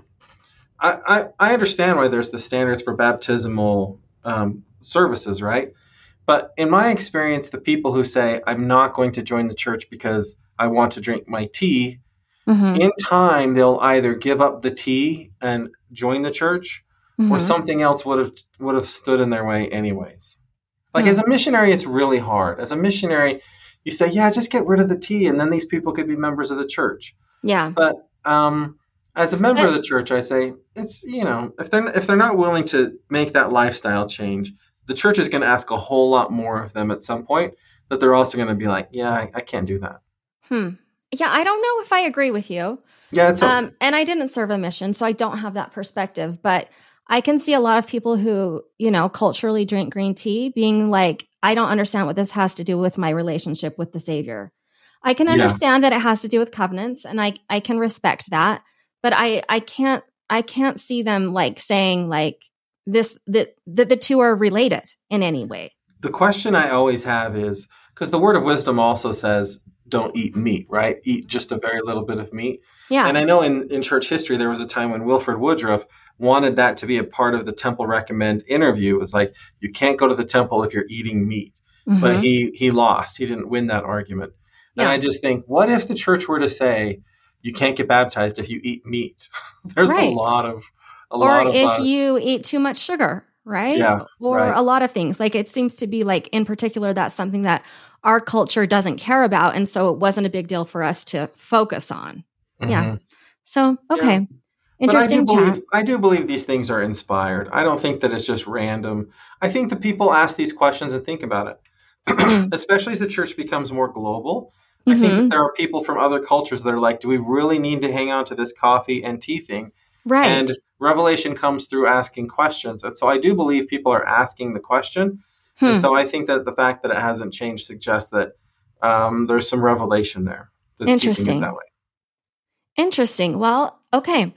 I, I, I understand why there's the standards for baptismal um, services, right? But in my experience, the people who say, I'm not going to join the church because I want to drink my tea, Mm-hmm. in time, they'll either give up the tea and join the church, Mm-hmm. or something else would have would have stood in their way anyways. Like Hmm. as a missionary, it's really hard. As a missionary, you say, yeah, just get rid of the tea, and then these people could be members of the church. Yeah. But um, as a member But- of the church, I say it's, you know, if they're if they're not willing to make that lifestyle change, the church is going to ask a whole lot more of them at some point. That they're also going to be like, yeah, I, I can't do that. Hmm. Yeah. I don't know if I agree with you. Yeah, it's okay. Um, and I didn't serve a mission, so I don't have that perspective. But I can see a lot of people who, you know, culturally drink green tea being like, I don't understand what this has to do with my relationship with the Savior. I can Yeah. understand that it has to do with covenants, and I, I can respect that. But I, I can't I can't see them like saying like this that, that the two are related in any way. The question I always have is, because the word of wisdom also says, don't eat meat, right? Eat just a very little bit of meat. Yeah. And I know in, in church history, there was a time when Wilford Woodruff wanted that to be a part of the temple recommend interview. It was like, you can't go to the temple if you're eating meat. Mhm. But he, he lost. He didn't win that argument. And Yeah. I just think, what if the church were to say, you can't get baptized if you eat meat? There's Right. a lot of, a or lot of if us. you eat too much sugar, right? Yeah, or right. a lot of things. Like it seems to be like in particular that's something that our culture doesn't care about, and so it wasn't a big deal for us to focus on. Yeah. Mhm. So okay, Yeah. interesting But I do, chat. believe, I do believe these things are inspired. I don't think that it's just random. I think the people ask these questions and think about it, Mm. especially as the church becomes more global. I think Mhm. that there are people from other cultures that are like, do we really need to hang on to this coffee and tea thing? Right. And revelation comes through asking questions. And so I do believe people are asking the question. Hmm. And so I think that the fact that it hasn't changed suggests that um, there's some revelation there. That's Interesting. keeping it that way. Interesting. Well, okay.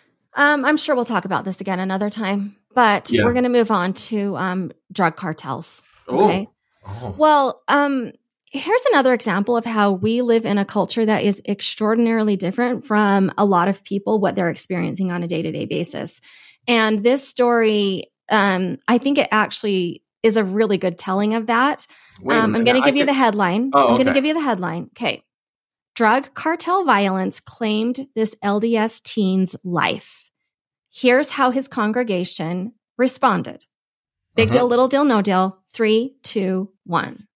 Um, I'm sure we'll talk about this again another time, but Yeah. we're going to move on to um, drug cartels. Oh. Okay. Oh. Well, um, here's another example of how we live in a culture that is extraordinarily different from a lot of people, what they're experiencing on a day to day basis. And this story, um, I think it actually is a really good telling of that. Wait a Um, I'm minute. going to I give you could- the headline. Oh, I'm going to okay. give you the headline. Okay. Drug cartel violence claimed this L D S teen's life. Here's how his congregation responded. Big Uh-huh. deal, little deal, no deal. Three, two, one.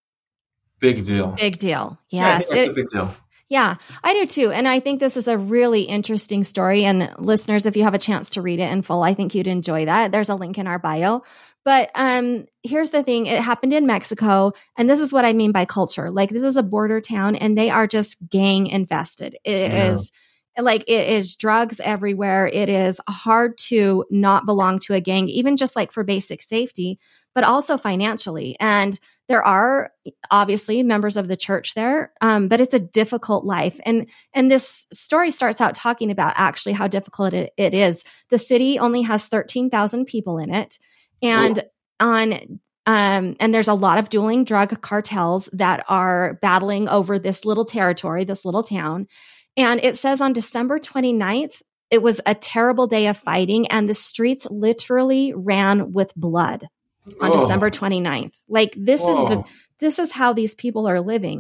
Big deal. Big deal. Yeah, I Yes. think that's it- a big deal. yeah, I do too. And I think this is a really interesting story. And listeners, if you have a chance to read it in full, I think you'd enjoy that. There's a link in our bio. But um, here's the thing. It happened in Mexico. And this is what I mean by culture. Like this is a border town and they are just gang infested. It Yeah. is like it is drugs everywhere. It is hard to not belong to a gang, even just like for basic safety, but also financially. And there are obviously members of the church there, um, but it's a difficult life. And and this story starts out talking about actually how difficult it, it is. The city only has thirteen thousand people in it, and on um, and there's a lot of dueling drug cartels that are battling over this little territory, this little town. And it says on December twenty-ninth, it was a terrible day of fighting, and the streets literally ran with blood. On Oh. December twenty-ninth. Like this is the Whoa. this is how these people are living.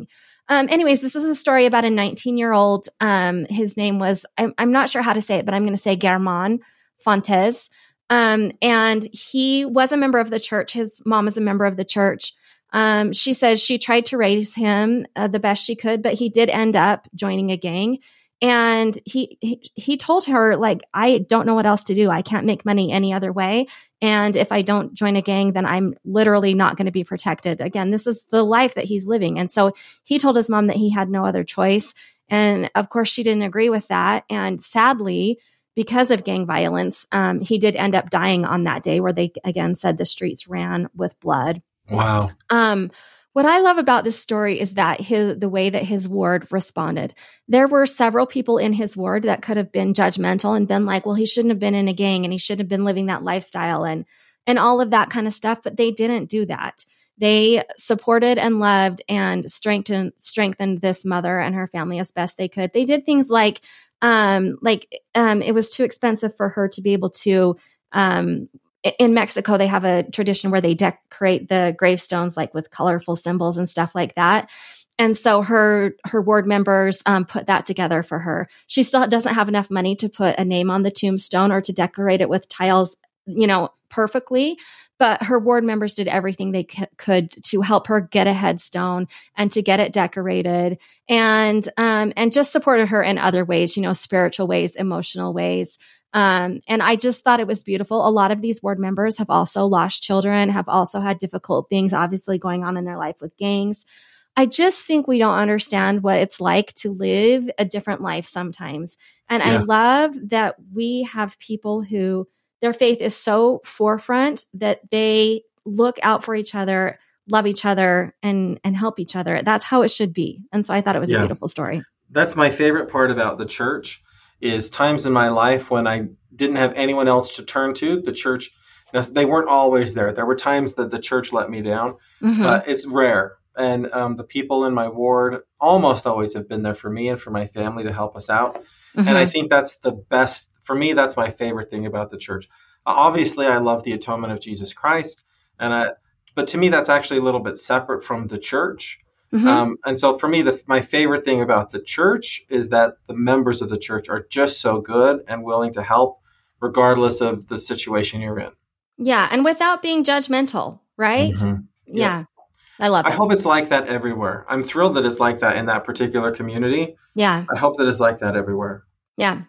Um, anyways, this is a story about a nineteen-year-old. Um, his name was, I'm, I'm not sure how to say it, but I'm going to say Germán Fontes. Um, and he was a member of the church. His mom is a member of the church. Um, she says she tried to raise him uh, the best she could, but he did end up joining a gang. And he, he he told her, like, I don't know what else to do. I can't make money any other way. And if I don't join a gang, then I'm literally not going to be protected. Again, this is the life that he's living. And so he told his mom that he had no other choice. And of course, she didn't agree with that. And sadly, because of gang violence, um, he did end up dying on that day, where they, again, said the streets ran with blood. Wow. Um, What I love about this story is that his, the way that his ward responded. There were several people in his ward that could have been judgmental and been like, well, he shouldn't have been in a gang and he shouldn't have been living that lifestyle and, and all of that kind of stuff. But they didn't do that. They supported and loved and strengthened, strengthened this mother and her family as best they could. They did things like, um, like, um, it was too expensive for her to be able to, um, in Mexico, they have a tradition where they decorate the gravestones like with colorful symbols and stuff like that. And so her her ward members um, put that together for her. She still doesn't have enough money to put a name on the tombstone or to decorate it with tiles, you know, perfectly. But her ward members did everything they c- could to help her get a headstone and to get it decorated, and um, and just supported her in other ways, you know, spiritual ways, emotional ways. Um, and I just thought it was beautiful. A lot of these ward members have also lost children, have also had difficult things, obviously, going on in their life with gangs. I just think we don't understand what it's like to live a different life sometimes. And yeah. I love that we have people who their faith is so forefront that they look out for each other, love each other, and, and help each other. That's how it should be. And so I thought it was yeah. a beautiful story. That's my favorite part about the church. Is times in my life when I didn't have anyone else to turn to. The church, they weren't always there. There were times that the church let me down, mm-hmm. but it's rare. And um, the people in my ward almost always have been there for me and for my family to help us out. Mm-hmm. And I think that's the best, for me, that's my favorite thing about the church. Uh, obviously, I love the atonement of Jesus Christ, and I, but to me, that's actually a little bit separate from the church. Mm-hmm. Um, and so for me, the, my favorite thing about the church is that the members of the church are just so good and willing to help regardless of the situation you're in. Yeah. And without being judgmental, right? Mm-hmm. Yeah. yeah. I love it. I hope it's like that everywhere. I'm thrilled that it's like that in that particular community. Yeah. I hope that it's like that everywhere. Yeah.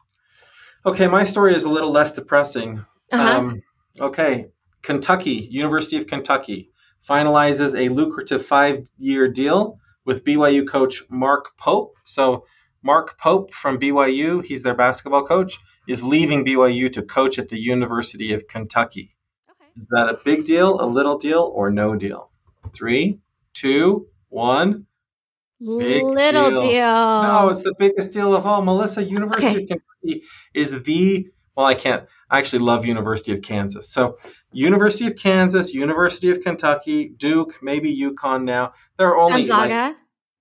Okay. My story is a little less depressing. Uh-huh. Um, okay. Kentucky, University of Kentucky. Finalizes a lucrative five-year deal with B Y U coach Mark Pope. So Mark Pope from B Y U, he's their basketball coach, is leaving B Y U to coach at the University of Kentucky. Okay. Is that a big deal, a little deal, or no deal? Three, two, one. Big little deal. deal. No, it's the biggest deal of all. Melissa, University okay. of Kentucky is the, well, I can't, I actually love University of Kansas. So University of Kansas, University of Kentucky, Duke, maybe UConn now. There are only Gonzaga? Like,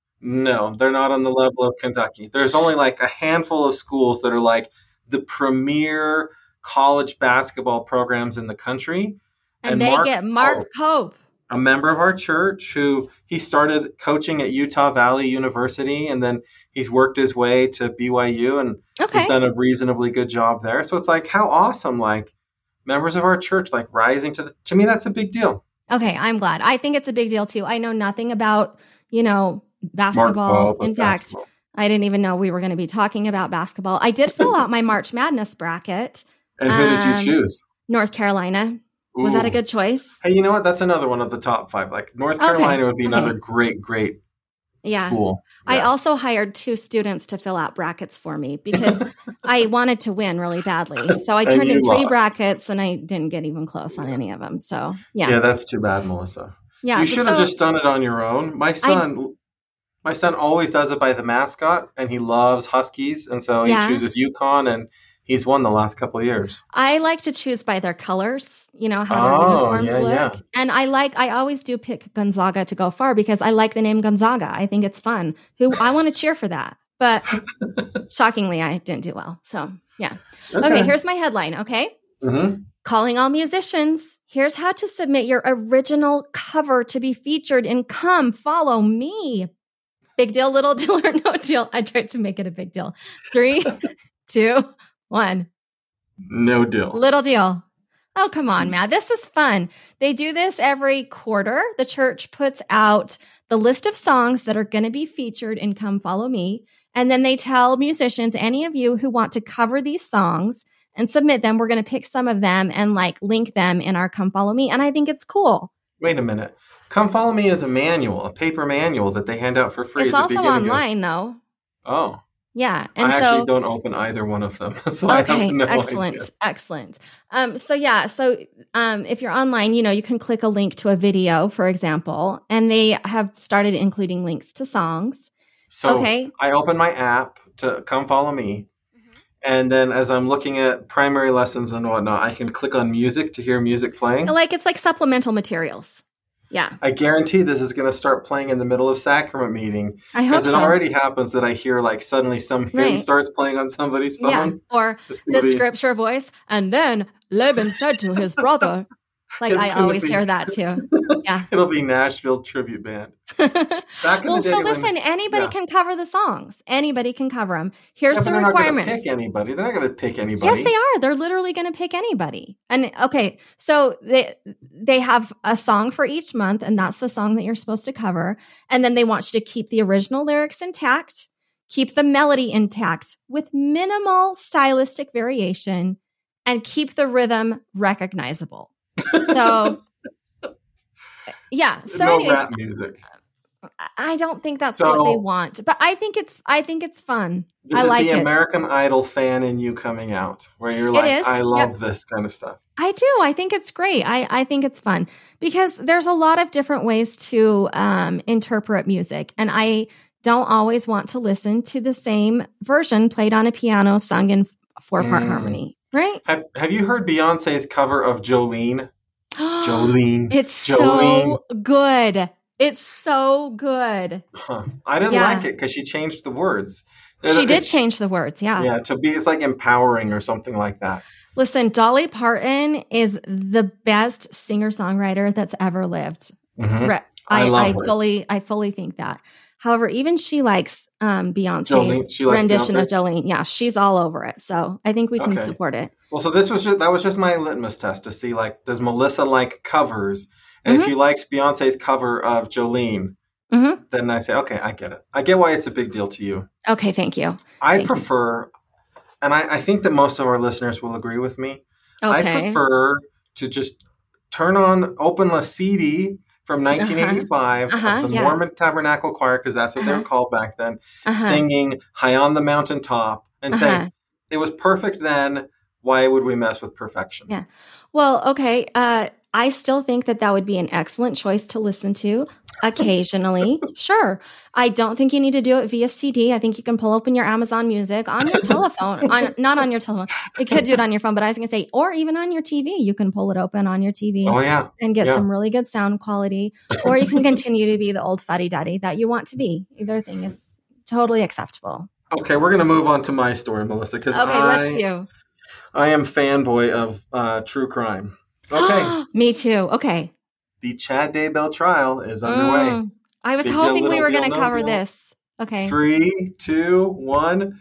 no, they're not on the level of Kentucky. There's only like a handful of schools that are like the premier college basketball programs in the country. And, and they Mark get Mark Pope, Pope, a member of our church who he started coaching at Utah Valley University, and then he's worked his way to B Y U and okay. he's done a reasonably good job there. So it's like, how awesome, like, members of our church, like rising to the, to me, that's a big deal. Okay. I'm glad. I think it's a big deal too. I know nothing about, you know, basketball. In fact, basketball. I didn't even know we were going to be talking about basketball. I did fill out my March Madness bracket. And who um, did you choose? North Carolina. Ooh. Was that a good choice? Hey, you know what? That's another one of the top five. Like North Carolina okay. would be another okay. great, great yeah. school. Yeah. I also hired two students to fill out brackets for me because I wanted to win really badly. So I turned in three lost. brackets and I didn't get even close on any of them. So yeah. Yeah, that's too bad, Melissa. Yeah. You should have so, just done it on your own. My son, I, my son always does it by the mascot, and he loves Huskies. And so he yeah. chooses UConn, and he's won the last couple of years. I like to choose by their colors, you know, how their oh, uniforms yeah, look. Yeah. And I like, I always do pick Gonzaga to go far because I like the name Gonzaga. I think it's fun. Who I want to cheer for that. But shockingly, I didn't do well. So yeah. Okay, okay here's my headline. Okay. Mm-hmm. Calling all musicians. Here's how to submit your original cover to be featured in Come Follow Me. Big deal, little deal, or no deal? I tried to make it a big deal. Three, two, one. No deal. Little deal. Oh, come on, Matt. This is fun. They do this every quarter. The church puts out the list of songs that are going to be featured in Come Follow Me. And then they tell musicians, any of you who want to cover these songs and submit them, we're going to pick some of them and like link them in our Come Follow Me. And I think it's cool. Wait a minute. Come Follow Me is a manual, a paper manual that they hand out for free. It's at the also beginning online, of... though. Oh. Yeah. And I so, actually don't open either one of them. So I okay, have no excellent. idea. Excellent. Um, so yeah, so um, if you're online, you know, you can click a link to a video, for example, and they have started including links to songs. So okay. I open my app to Come Follow Me. Mm-hmm. And then as I'm looking at primary lessons and whatnot, I can click on music to hear music playing. Like it's like supplemental materials. Yeah. I guarantee this is going to start playing in the middle of sacrament meeting. I hope Because it so. already happens that I hear like suddenly some hymn Right. starts playing on somebody's phone. Yeah. Or the be- scripture voice. And then Laban said to his brother, like It's I gonna always be- hear that too. Yeah. It'll be Nashville Tribute Band. Back in Well, the day so when- listen, anybody yeah. can cover the songs. Anybody can cover them. Here's Yeah, but the they're not gonna requirements. pick anybody. They're not going to pick anybody. Yes, they are. They're literally going to pick anybody. And okay, so they they have a song for each month, and that's the song that you're supposed to cover. And then they want you to keep the original lyrics intact, keep the melody intact with minimal stylistic variation, and keep the rhythm recognizable. So, yeah. So, no anyways, rap music. I don't think that's So- what they want, but I think it's I think it's fun. This I is like the it. American Idol fan in you coming out, where you're It like, is. I love Yep. this kind of stuff. I do. I think it's great. I, I think it's fun because there's a lot of different ways to um, interpret music. And I don't always want to listen to the same version played on a piano, sung in four part Mm. harmony, right? Have Have you heard Beyonce's cover of Jolene? Jolene. It's Jolene. so good. It's so good. Huh. I didn't Yeah. like it because she changed the words. She did It's- change the words. Yeah. Yeah, to be it's like empowering or something like that. Listen, Dolly Parton is the best singer songwriter that's ever lived. Mhm. Re- I I, love I her. fully, I fully think that. However, even she likes um, Beyonce's Jolene- she likes rendition Beyonce? of Jolene. Yeah, she's all over it. So I think we can Okay. support it. Well, so this was just, that was just my litmus test to see like, does Melissa like covers? And if Mhm. you liked Beyonce's cover of Jolene, hmm then I say, okay, I get it. I get why it's a big deal to you. Okay, thank you. I Thank you. prefer, and I, I think that most of our listeners will agree with me. I Okay. prefer to just turn on, open a C D from nineteen eighty-five Uh-huh, of the yeah. Mormon Tabernacle Choir, because that's what they Uh-huh. were called back then, Uh-huh. singing High on the Mountaintop, and Uh-huh. say, it was perfect then. Why would we mess with perfection? Yeah. Well, okay. Uh, I still think that that would be an excellent choice to listen to occasionally. Sure. I don't think you need to do it via C D. I think you can pull open your Amazon Music on your telephone, on not on your telephone. You could do it on your phone, but I was going to say, or even on your T V. You can pull it open on your T V Oh, yeah. and get yeah. some really good sound quality, or you can continue to be the old fuddy duddy that you want to be. Either thing is totally acceptable. Okay, we're going to move on to my story, Melissa, because Okay, I, let's do. I am fanboy of uh, true crime. Okay, Me too. Okay. the Chad Daybell trial is underway. Mm. I was Big deal, hoping we little were deal, going to no cover deal. this. Okay. Three, two, one.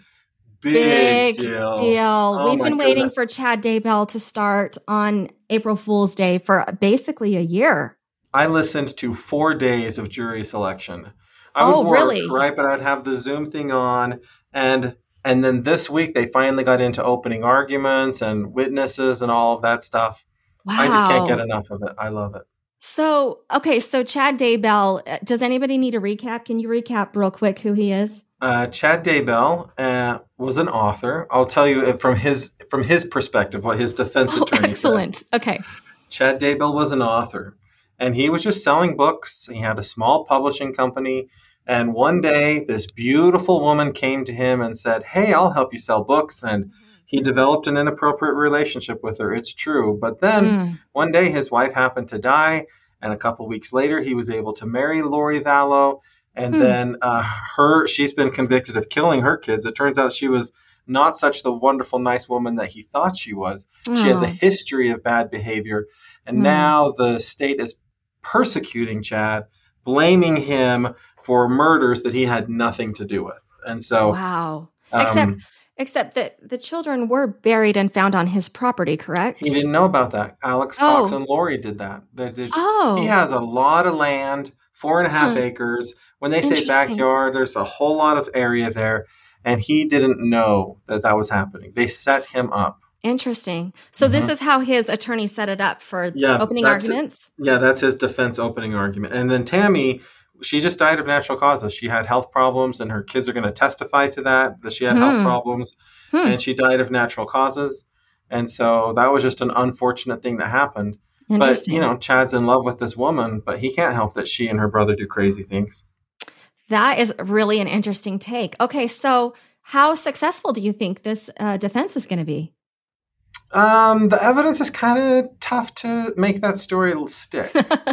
Big, deal. Oh, We've my been waiting goodness. for Chad Daybell to start on April Fool's Day for basically a year. I listened to four days of jury selection. I Oh, would work, really? right? But I'd have the Zoom thing on, and and then this week they finally got into opening arguments and witnesses and all of that stuff. Wow. I just can't get enough of it. I love it. So, okay, so Chad Daybell, uh, does anybody need a recap? Can you recap real quick who he is? Uh, Chad Daybell uh, was an author. I'll tell you it from his from his perspective what his defense Oh, attorney said. excellent. Okay. Chad Daybell was an author, and he was just selling books. He had a small publishing company, and one day this beautiful woman came to him and said, "Hey, I'll help you sell books." And he developed an inappropriate relationship with her. It's true. But then Mm. one day his wife happened to die, and a couple weeks later he was able to marry Lori Vallow. And Hmm. then uh, her, she's been convicted of killing her kids. It turns out she was not such the wonderful, nice woman that he thought she was. She has a Oh. history of bad behavior. And Hmm. now the state is persecuting Chad, blaming him for murders that he had nothing to do with. And so, wow. um, Except, except that the children were buried and found on his property, correct? he didn't know about that. Alex Oh. Cox and Lori did that. They did- Oh. He has a lot of land, four and a half Huh. acres. When they say Interesting. backyard, there's a whole lot of area there. And he didn't know that that was happening. They set him up. Interesting. So this Mhm. is how his attorney set it up for Yeah, opening that's it. arguments? Yeah, that's his defense opening argument. And then Tammy, she just died of natural causes. She had health problems, and her kids are going to testify to that, that she had health Hmm. problems, Hmm. and she died of natural causes. And so that was just an unfortunate thing that happened. But, Interesting. you know, Chad's in love with this woman, but he can't help that she and her brother do crazy things. That is really an interesting take. Okay, so how successful do you think this uh, defense is going to be? Um, the evidence is kind of tough to make that story stick.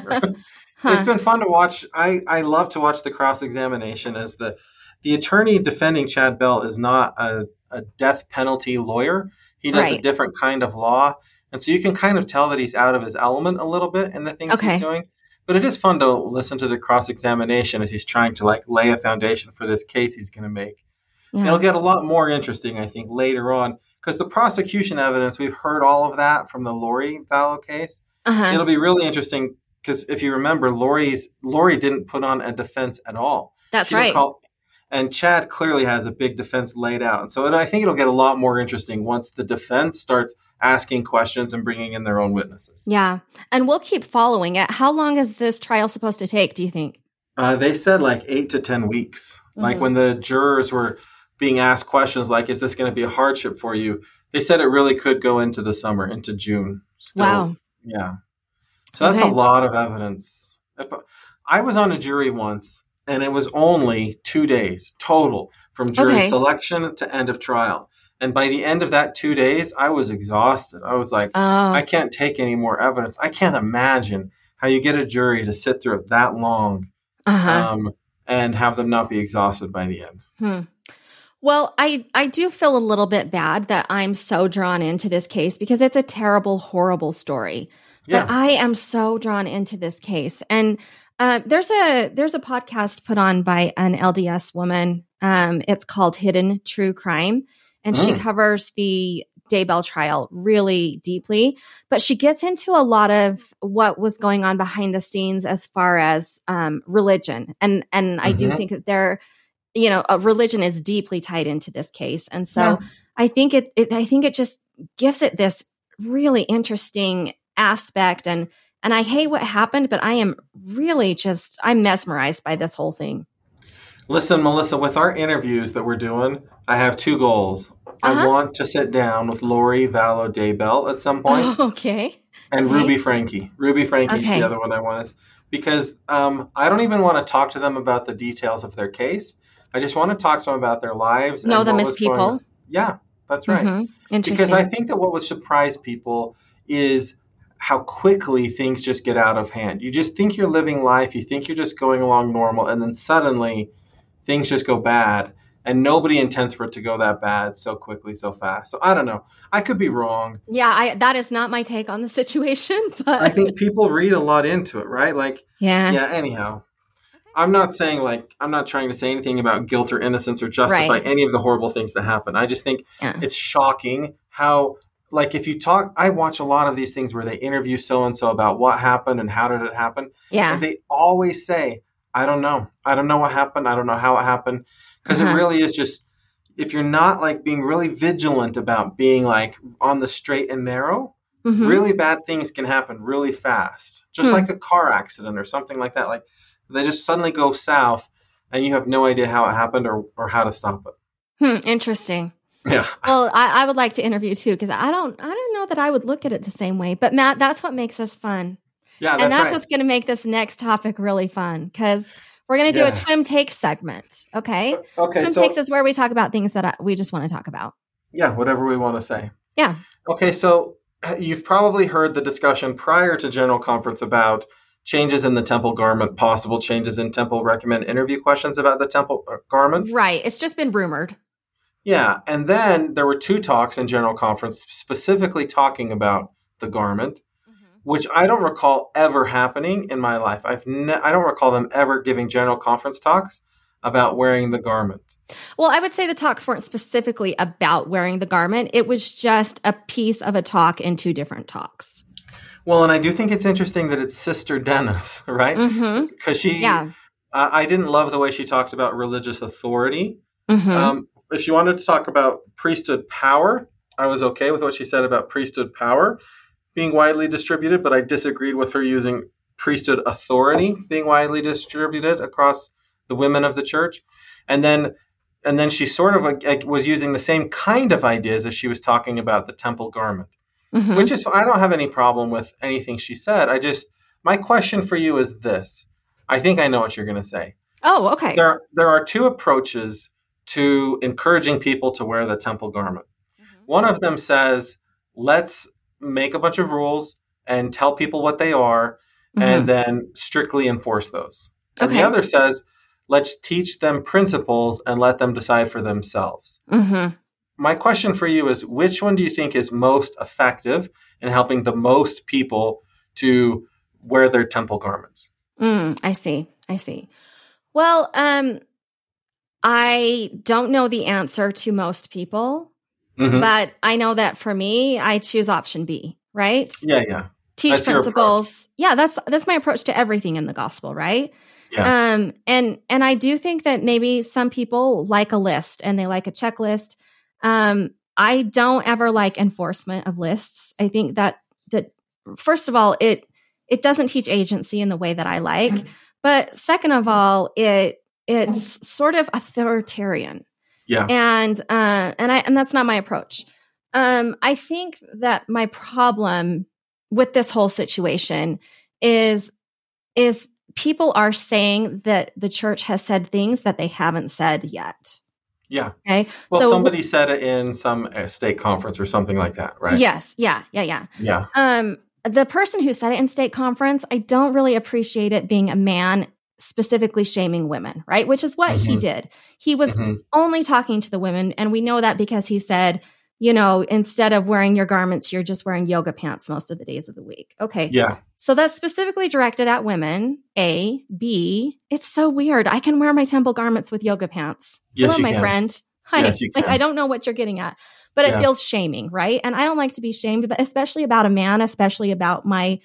Huh. It's been fun to watch. I, I love to watch the cross-examination as the the attorney defending Chad Bell is not a, a death penalty lawyer. He does a Right. different kind of law. And so you can kind of tell that he's out of his element a little bit in the things Okay. he's doing. But it is fun to listen to the cross-examination as he's trying to like lay a foundation for this case he's going to make. Yeah. It'll get a lot more interesting, I think, later on. Because the prosecution evidence, we've heard all of that from the Lori Vallow case. Uh-huh. It'll be really interesting because if you remember, Lori's Lori didn't put on a defense at all. That's She didn't right. call- and Chad clearly has a big defense laid out. And so it, I think it'll get a lot more interesting once the defense starts asking questions and bringing in their own witnesses. Yeah. And we'll keep following it. How long is this trial supposed to take, do you think? Uh, they said like eight to ten weeks. Like Mhm. when the jurors were being asked questions like, is this going to be a hardship for you? They said it really could go into the summer, into June. Still, Wow. Yeah. So that's Okay. a lot of evidence. If I was on a jury once, and it was only two days total from jury Okay. selection to end of trial. And by the end of that two days, I was exhausted. I was like, Oh, I can't take any more evidence. I can't imagine how you get a jury to sit through it that long uh-huh. um, and have them not be exhausted by the end. Hmm. Well, I, I do feel a little bit bad that I'm so drawn into this case because it's a terrible, horrible story. Yeah. But I am so drawn into this case. And uh, there's a there's a podcast put on by an L D S woman. Um, it's called Hidden True Crime. And she Mm. covers the Daybell trial really deeply. But she gets into a lot of what was going on behind the scenes as far as um, religion. And, and I do Mhm. think that there you know, uh, religion is deeply tied into this case. And so Yeah. I think it, it, I think it just gives it this really interesting aspect. And, and I hate what happened, but I am really just, I'm mesmerized by this whole thing. Listen, Melissa, with our interviews that we're doing, I have two goals. I Uh-huh. want to sit down with Lori Vallow Daybell at some point. Okay. And Okay. Ruby Frankie. Ruby Frankie's Okay. the other one I want to, because um, I don't even want to talk to them about the details of their case. I just want to talk to them about their lives. Know and them what as was going people. on. Yeah, that's right. Mhm. Interesting. Because I think that what would surprise people is how quickly things just get out of hand. You just think you're living life, you think you're just going along normal, and then suddenly things just go bad. And nobody intends for it to go that bad so quickly, so fast. So I don't know. I could be wrong. yeah, I, that is not my take on the situation, but I think people read a lot into it, right? Like, yeah. yeah, anyhow. I'm not saying like, I'm not trying to say anything about guilt or innocence or justify Right. any of the horrible things that happen. I just think Yeah. it's shocking how, like, if you talk, I watch a lot of these things where they interview so-and-so about what happened and how did it happen. Yeah. And they always say, I don't know. I don't know what happened. I don't know how it happened. Because Uh-huh. it really is just, if you're not like being really vigilant about being like on the straight and narrow, Mhm. really bad things can happen really fast. Just Hmm. like a car accident or something like that. Like they just suddenly go south and you have no idea how it happened or, or how to stop it. Hmm, interesting. Yeah. Well, I, I would like to interview too because I don't, I don't know that I would look at it the same way. But Matt, that's what makes us fun, Yeah, that's, and that's right. what's going to make this next topic really fun because we're going to do Yeah. a Twim Takes segment. Okay, Okay, Twim so Takes is where we talk about things that I, we just want to talk about. yeah, whatever we want to say. Yeah. Okay, so you've probably heard the discussion prior to General Conference about changes in the temple garment, possible changes in temple recommend interview questions about the temple uh, garment. Right. It's just been rumored. Yeah, and then there were two talks in General Conference specifically talking about the garment. which I don't recall ever happening in my life. I've ne- I don't recall them ever giving general conference talks about wearing the garment. Well, I would say the talks weren't specifically about wearing the garment. It was just a piece of a talk in two different talks. Well, and I do think it's interesting that it's Sister Dennis, right? Mm-hmm. Because she, Yeah. uh, I didn't love the way she talked about religious authority. Mm-hmm. Um, if she wanted to talk about priesthood power, I was okay with what she said about priesthood power being widely distributed, but I disagreed with her using priesthood authority being widely distributed across the women of the church. And then and then she sort of like, was using the same kind of ideas as she was talking about the temple garment, Mm-hmm. which is, I don't have any problem with anything she said. I just, my question for you is this. I think I know what you're going to say. Oh, okay. There, there are two approaches to encouraging people to wear the temple garment. Mm-hmm. One of them says, let's make a bunch of rules and tell people what they are, Mm-hmm. and then strictly enforce those. And Okay. the other says, let's teach them principles and let them decide for themselves. Mm-hmm. My question for you is, which one do you think is most effective in helping the most people to wear their temple garments? Mm, I see. I see. Well, um, I don't know the answer to most people, Mhm. but I know that for me, I choose option B, right? Yeah, yeah. Teach That's your principles. Yeah, that's that's my approach to everything in the gospel, right? Yeah. Um, and and I do think that maybe some people like a list and they like a checklist. Um, I don't ever like enforcement of lists. I think that that first of all, it it doesn't teach agency in the way that I like. But second of all, it it's sort of authoritarian. Yeah. And uh, and I and that's not my approach. Um, I think that my problem with this whole situation is is people are saying that the church has said things that they haven't said yet. Yeah. Okay. Well, so somebody said it in some uh, state conference or something like that, right? yes, yeah, yeah, yeah. Yeah. Um, the person who said it in state conference, I don't really appreciate it being a man specifically shaming women, right? Which is what he Mhm. did. He was Mhm. only talking to the women, and we know that because he said, you know, instead of wearing your garments, you're just wearing yoga pants most of the days of the week. Okay. Yeah. So that's specifically directed at women. A, B, it's so weird. I can wear my temple garments with yoga pants. Yes, Hello, you my can. friend. Hi. Yes, you Like, can. I don't know what you're getting at, but it Yeah. feels shaming, right? And I don't like to be shamed, but especially about a man, especially about my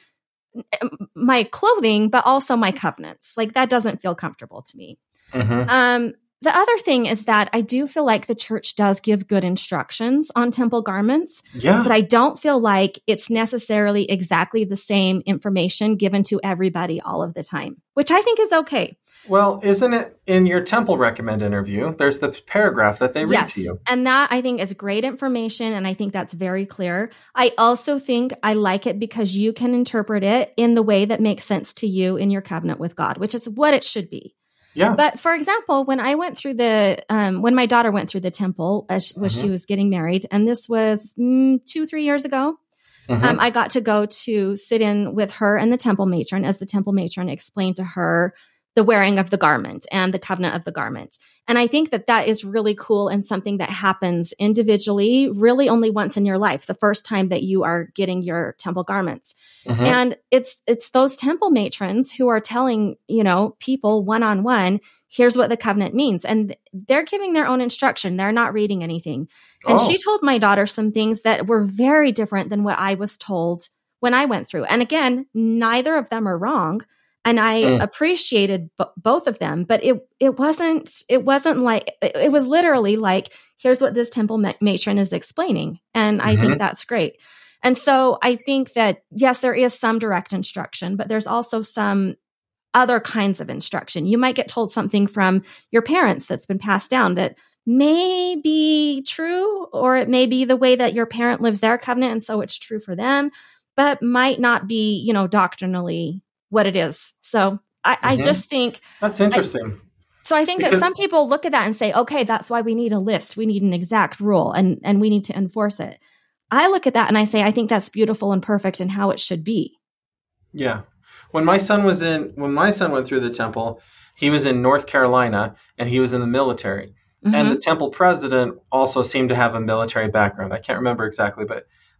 my clothing, but also my covenants. Like, that doesn't feel comfortable to me. Mhm. Um, the other thing is that I do feel like the church does give good instructions on temple garments, Yeah. but I don't feel like it's necessarily exactly the same information given to everybody all of the time, which I think is okay. Well, isn't it in your temple recommend interview? There's the paragraph that they read Yes. to you. And that I think is great information. And I think that's very clear. I also think I like it because you can interpret it in the way that makes sense to you in your covenant with God, which is what it should be. Yeah. But for example, when I went through the, um, when my daughter went through the temple as when Mhm. she was getting married, and this was mm, two, three years ago, Mhm. um, I got to go to sit in with her and the temple matron as the temple matron explained to her the wearing of the garment and the covenant of the garment. And I think that that is really cool and something that happens individually, really only once in your life, the first time that you are getting your temple garments. Mhm. And it's it's those temple matrons who are telling, you know, people one-on-one, here's what the covenant means. And they're giving their own instruction. They're not reading anything. And Oh. she told my daughter some things that were very different than what I was told when I went through. And again, neither of them are wrong. And I Mm. appreciated b- both of them, but it it wasn't it wasn't like it, it was literally like, here's what this temple ma- matron is explaining, and I think Mhm. that's great. And so I think that yes, there is some direct instruction, but there's also some other kinds of instruction. You might get told something from your parents that's been passed down that may be true, or it may be the way that your parent lives their covenant, and so it's true for them, but might not be, you know, doctrinally what it is. So I, I Mhm. just think, That's interesting. so I think Because- that some people look at that and say, okay, that's why we need a list. We need an exact rule and, and we need to enforce it. I look at that and I say, I think that's beautiful and perfect and how it should be. Yeah. When my son was in, when my son went through the temple, he was in North Carolina and he was in the military. And Mhm. the temple president also seemed to have a military background. I can't remember exactly, but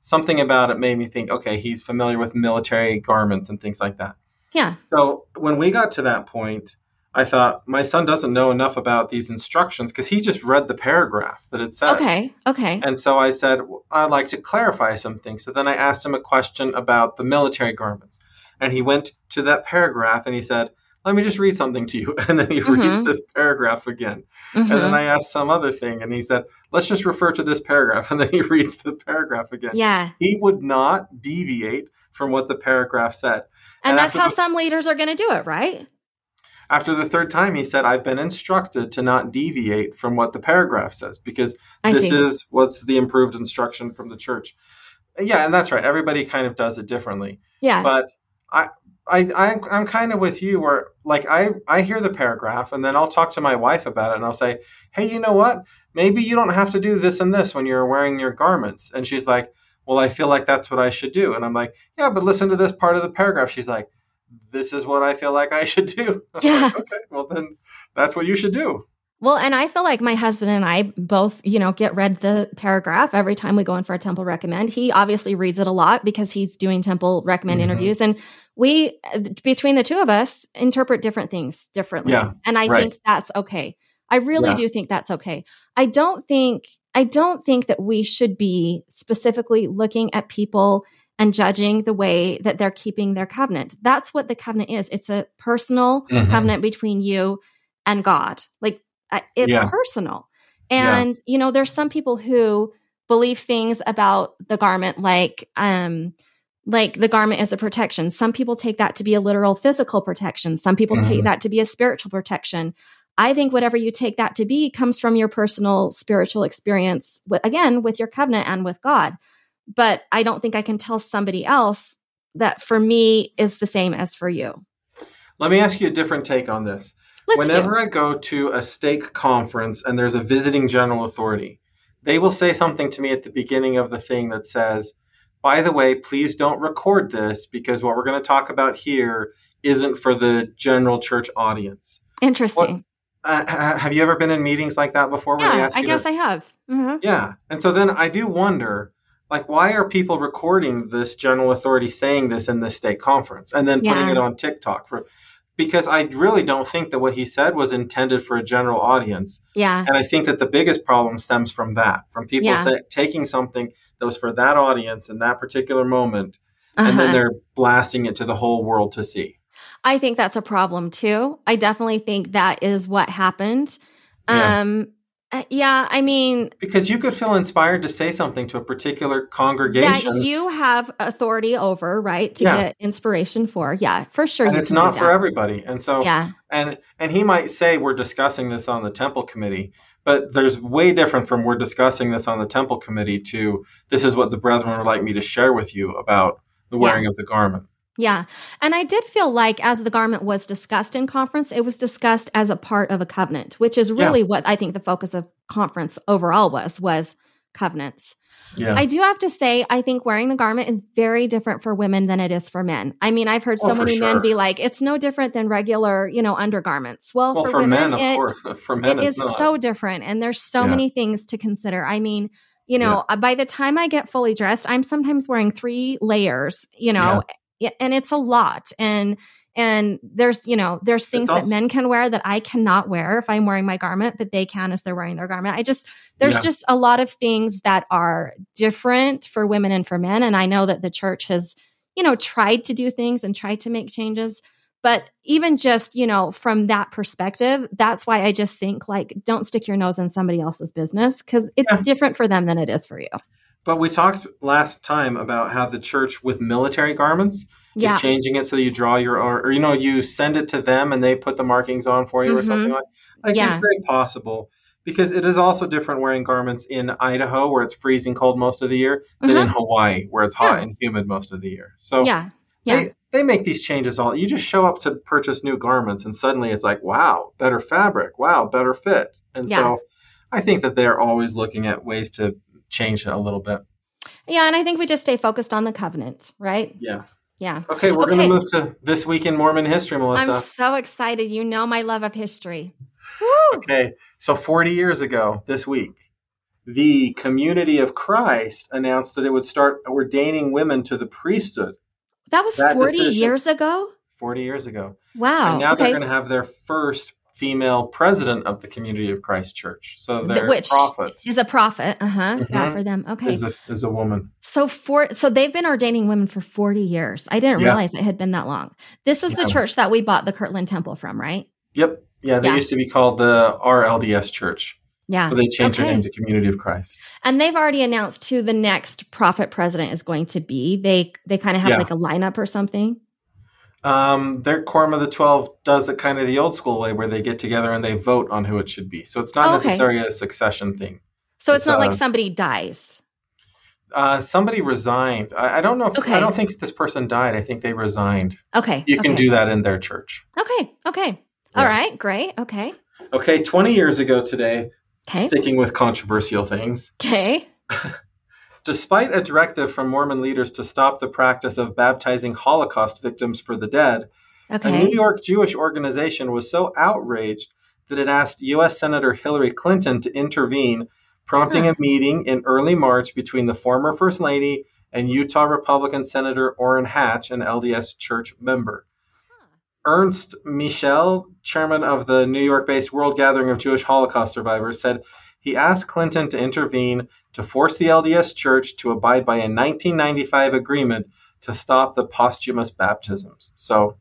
something about it made me think, okay, he's familiar with military garments and things like that. Yeah. So when we got to that point, I thought, my son doesn't know enough about these instructions because he just read the paragraph that it says. Okay. Okay. And so I said, well, I'd like to clarify some things. So then I asked him a question about the military garments. And he went to that paragraph and he said, let me just read something to you. And then he mm-hmm. reads this paragraph again. Mm-hmm. And then I asked some other thing and he said, let's just refer to this paragraph. And then he reads the paragraph again. Yeah. He would not deviate from what the paragraph said. And, and that's how the, some leaders are going to do it, right? After the third time, he said, I've been instructed to not deviate from what the paragraph says because I this see. is what's the improved instruction from the church. Yeah, and that's right. Everybody kind of does it differently. Yeah. But I, I, I, I'm kind of with you where, like, I, I hear the paragraph and then I'll talk to my wife about it and I'll say, hey, you know what? Maybe you don't have to do this and this when you're wearing your garments. And she's like, well, I feel like that's what I should do. And I'm like, yeah, but listen to this part of the paragraph. She's like, this is what I feel like I should do. Yeah. Like, okay, well then that's what you should do. Well, and I feel like my husband and I both, you know, get read the paragraph every time we go in for a Temple Recommend. He obviously reads it a lot because he's doing Temple Recommend mm-hmm. interviews. And we, between the two of us, interpret different things differently. Yeah, and I right. think that's okay. I really yeah. do think that's okay. I don't think, I don't think that we should be specifically looking at people and judging the way that they're keeping their covenant. That's what the covenant is. It's a personal mm-hmm. covenant between you and God. Like uh, it's yeah. personal. And, yeah. you know, there's some people who believe things about the garment, like, um, like the garment is a protection. Some people take that to be a literal physical protection. Some people mm-hmm. take that to be a spiritual protection. I think whatever you take that to be comes from your personal spiritual experience, with, again, with your covenant and with God. But I don't think I can tell somebody else that for me is the same as for you. Let me ask you a different take on this. Let's Whenever do. I go to a stake conference and there's a visiting general authority, they will say something to me at the beginning of the thing that says, by the way, please don't record this because what we're going to talk about here isn't for the general church audience. Interesting. What, uh, have you ever been in meetings like that before? Where yeah, they ask I you guess to, I have. Mm-hmm. Yeah. And so then I do wonder, like, why are people recording this general authority saying this in this state conference and then putting Yeah. it on TikTok? For, because I really don't think that what he said was intended for a general audience. Yeah. And I think that the biggest problem stems from that, from people Yeah. say, taking something that was for that audience in that particular moment, Uh-huh. and then they're blasting it to the whole world to see. I think that's a problem too. I definitely think that is what happened. Yeah. Um, uh, yeah, I mean, Because you could feel inspired to say something to a particular that congregation. you have authority over, right? To Yeah. get inspiration for. Yeah, for sure. And you it's can not do for that. everybody. And so, Yeah. and and he might say we're discussing this on the temple committee, but there's way different from we're discussing this on the temple committee to this is what the brethren would like me to share with you about the wearing Yeah. of the garment. Yeah. And I did feel like as the garment was discussed in conference, it was discussed as a part of a covenant, which is really Yeah. what I think the focus of conference overall was, was covenants. Yeah. I do have to say, I think wearing the garment is very different for women than it is for men. I mean, I've heard so Oh, for many men sure. be like, it's no different than regular, you know, undergarments. Well, Well, for, for women, men, of it, course. For men, it it's is not. so different. And there's so Yeah. many things to consider. I mean, you know, by the time I get fully dressed, I'm sometimes wearing three layers, you know, yeah, and it's a lot. And and there's, you know, there's things also- that men can wear that I cannot wear if I'm wearing my garment, that they can as they're wearing their garment. I just, there's Yeah. just a lot of things that are different for women and for men. And I know that the church has, you know, tried to do things and tried to make changes. But even just, you know, from that perspective, that's why I just think, like, don't stick your nose in somebody else's business because it's Yeah. different for them than it is for you. But we talked last time about how the church with military garments Yeah. is changing it so you draw your, or, or you know, you send it to them and they put the markings on for you or Mhm. something like. Like Yeah. it's very possible because it is also different wearing garments in Idaho where it's freezing cold most of the year than in Uh-huh. Hawaii where it's hot Yeah. and humid most of the year. So Yeah. Yeah. they they make these changes all. You just show up to purchase new garments and suddenly it's like, wow, better fabric, wow, better fit. And Yeah. so I think that they're always looking at ways to change it a little bit. Yeah, and I think we just stay focused on the covenant, right? Yeah. Yeah. Okay, we're Okay. going to move to This Week in Mormon History, Melissa. I'm so excited. You know my love of history. Woo! Okay, so forty years ago this week, the Community of Christ announced that it would start ordaining women to the priesthood. That was That forty decision- years ago? forty years ago. Wow. And now okay. they're going to have their first female president of the Community of Christ Church. So their Which prophet is a prophet. Uh-huh. Mhm. Yeah, for them. Okay. is a, is a woman. So for so they've been ordaining women for forty years. I didn't Yeah. realize it had been that long. This is Yeah. the church that we bought the Kirtland Temple from, right? Yep. Yeah, they Yeah. used to be called the R L D S Church. Yeah. But they changed their Okay. name to Community of Christ. And they've already announced who the next prophet president is going to be. They they kind of have Yeah. like a lineup or something. Um, their Quorum of the Twelve does it kind of the old school way where they get together and they vote on who it should be. So it's not Oh, okay. necessarily a succession thing. So it's, It's, not like uh, somebody dies. Uh, somebody resigned. I, I don't know if Okay. I don't think this person died. I think they resigned. Okay. You can okay. do that in their church. Okay. Okay. Yeah. All right. Great. Okay. Okay, twenty years ago today, Okay. sticking with controversial things, Okay. despite a directive from Mormon leaders to stop the practice of baptizing Holocaust victims for the dead, a New Okay. York Jewish organization was so outraged that it asked U S Senator Hillary Clinton to intervene, prompting Huh. a meeting in early March between the former First Lady and Utah Republican Senator Orrin Hatch, an L D S church member. Ernst Michel, chairman of the New York-based World Gathering of Jewish Holocaust Survivors, said he asked Clinton to intervene to force the L D S Church to abide by a nineteen ninety-five agreement to stop the posthumous baptisms. So,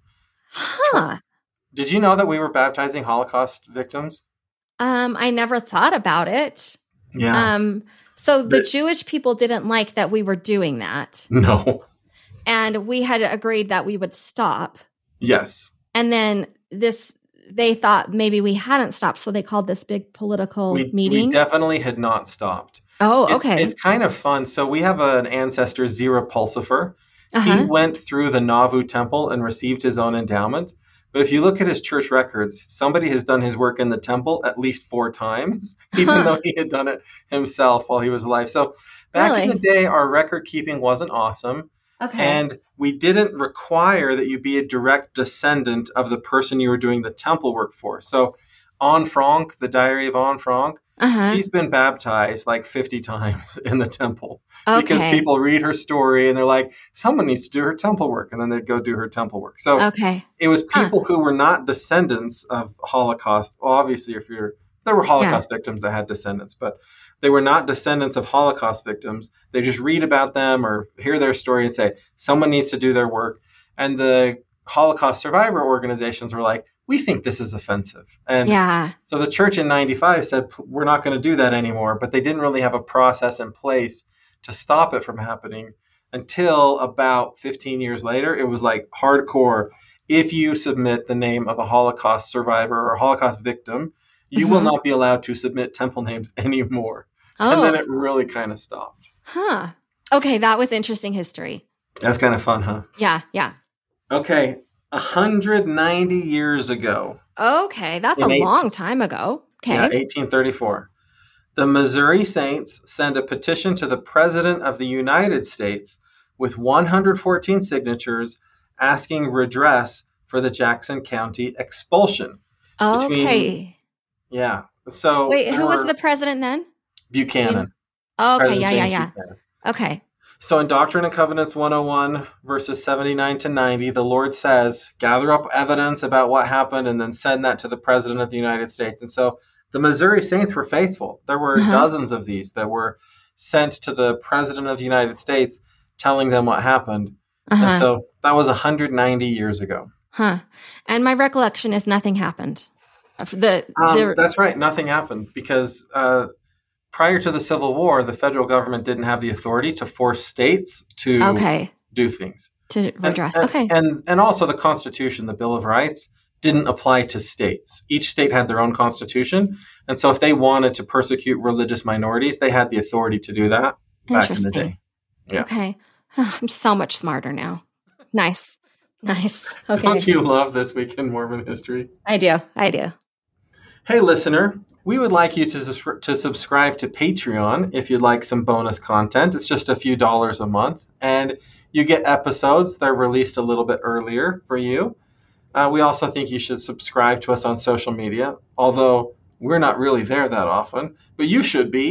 Huh. did you know that we were baptizing Holocaust victims? Um, I never thought about it. Yeah. Um, so the The- Jewish people didn't like that we were doing that. no. And we had agreed that we would stop. Yes. And then this, they thought maybe we hadn't stopped. So they called this big political We, meeting. we definitely had not stopped. oh, It's, okay. it's kind of fun. So we have an ancestor, Zerah Pulsifer. uh-huh. He went through the Nauvoo temple and received his own endowment. But if you look at his church records, somebody has done his work in the temple at least four times, even though he had done it himself while he was alive. So back in Really? the day, our record keeping wasn't awesome. Okay. And we didn't require that you be a direct descendant of the person you were doing the temple work for. So Anne Frank, the Diary of Anne Frank, uh-huh. she's been baptized like fifty times in the temple. Because Okay. people read her story and they're like, someone needs to do her temple work. And then they'd go do her temple work. So Okay. it was Huh. people who were not descendants of Holocaust. Well, obviously, if you're, there were Holocaust victims that had descendants, but they were not descendants of Holocaust victims. They just read about them or hear their story and say, someone needs to do their work. And the Holocaust survivor organizations were like, we think this is offensive. And Yeah. so the church in ninety-five said, we're not going to do that anymore. But they didn't really have a process in place to stop it from happening until about fifteen years later. It was like hardcore. If you submit the name of a Holocaust survivor or Holocaust victim, you will Mhm. not be allowed to submit temple names anymore. Oh. And then it really kind of stopped. Huh. Okay. That was interesting history. That's kind of fun, huh? Yeah. Yeah. Okay. one hundred ninety years ago, Okay. That's In a eight- long time ago. Okay. yeah, eighteen thirty-four, the Missouri Saints send a petition to the President of the United States with one hundred fourteen signatures asking redress for the Jackson County expulsion. between- Okay. Yeah. So Wait, who was for the president then? Buchanan? Okay. President Yeah. Yeah. James Yeah. Buchanan. Okay. So in Doctrine and Covenants one oh one, verses seventy-nine to ninety, the Lord says, gather up evidence about what happened and then send that to the President of the United States. And so the Missouri Saints were faithful. There were Uh-huh. dozens of these that were sent to the President of the United States telling them what happened. Uh-huh. And so that was one hundred ninety years ago. Huh. And my recollection is nothing happened. Of The, Um, the that's right. Nothing happened because uh, prior to the Civil War, the federal government didn't have the authority to force states to okay do things. to And- redress. And, okay. And and also the Constitution, the Bill of Rights, didn't apply to states. Each state had their own constitution, and so if they wanted to persecute religious minorities, they had the authority to do that back in the Interesting. day. Yeah. Okay. I'm so much smarter now. Nice. Nice. Okay. Don't you love This Week in Mormon History? I do. I do. Hey, listener, we would like you to, sus- to subscribe to Patreon if you'd like some bonus content. It's just a few dollars a month, and you get episodes that are released a little bit earlier for you. Uh, we also think you should subscribe to us on social media, although we're not really there that often, but you should be.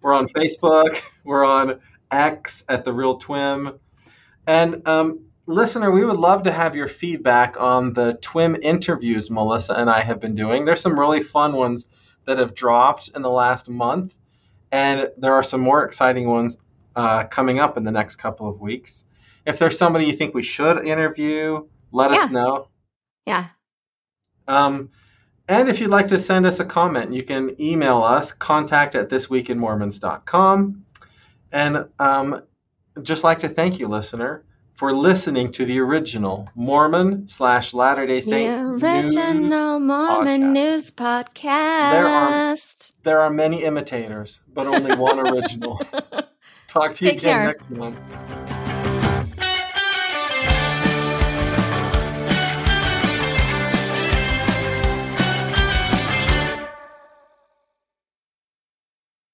We're on Facebook. We're on X at The Real Twim. And um, listener, we would love to have your feedback on the Twim interviews Melissa and I have been doing. There's some really fun ones that have dropped in the last month. And there are some more exciting ones uh, coming up in the next couple of weeks. If there's somebody you think we should interview, let Yeah. us know. Yeah. Um, and if you'd like to send us a comment, you can email us, contact at this week in mormons dot com. And um, just like to thank you, listener, for listening to the original Mormon slash Latter-day Saint The original news Mormon podcast. news podcast. There are, there are many imitators, but only one original. Talk to you Take again care. next time.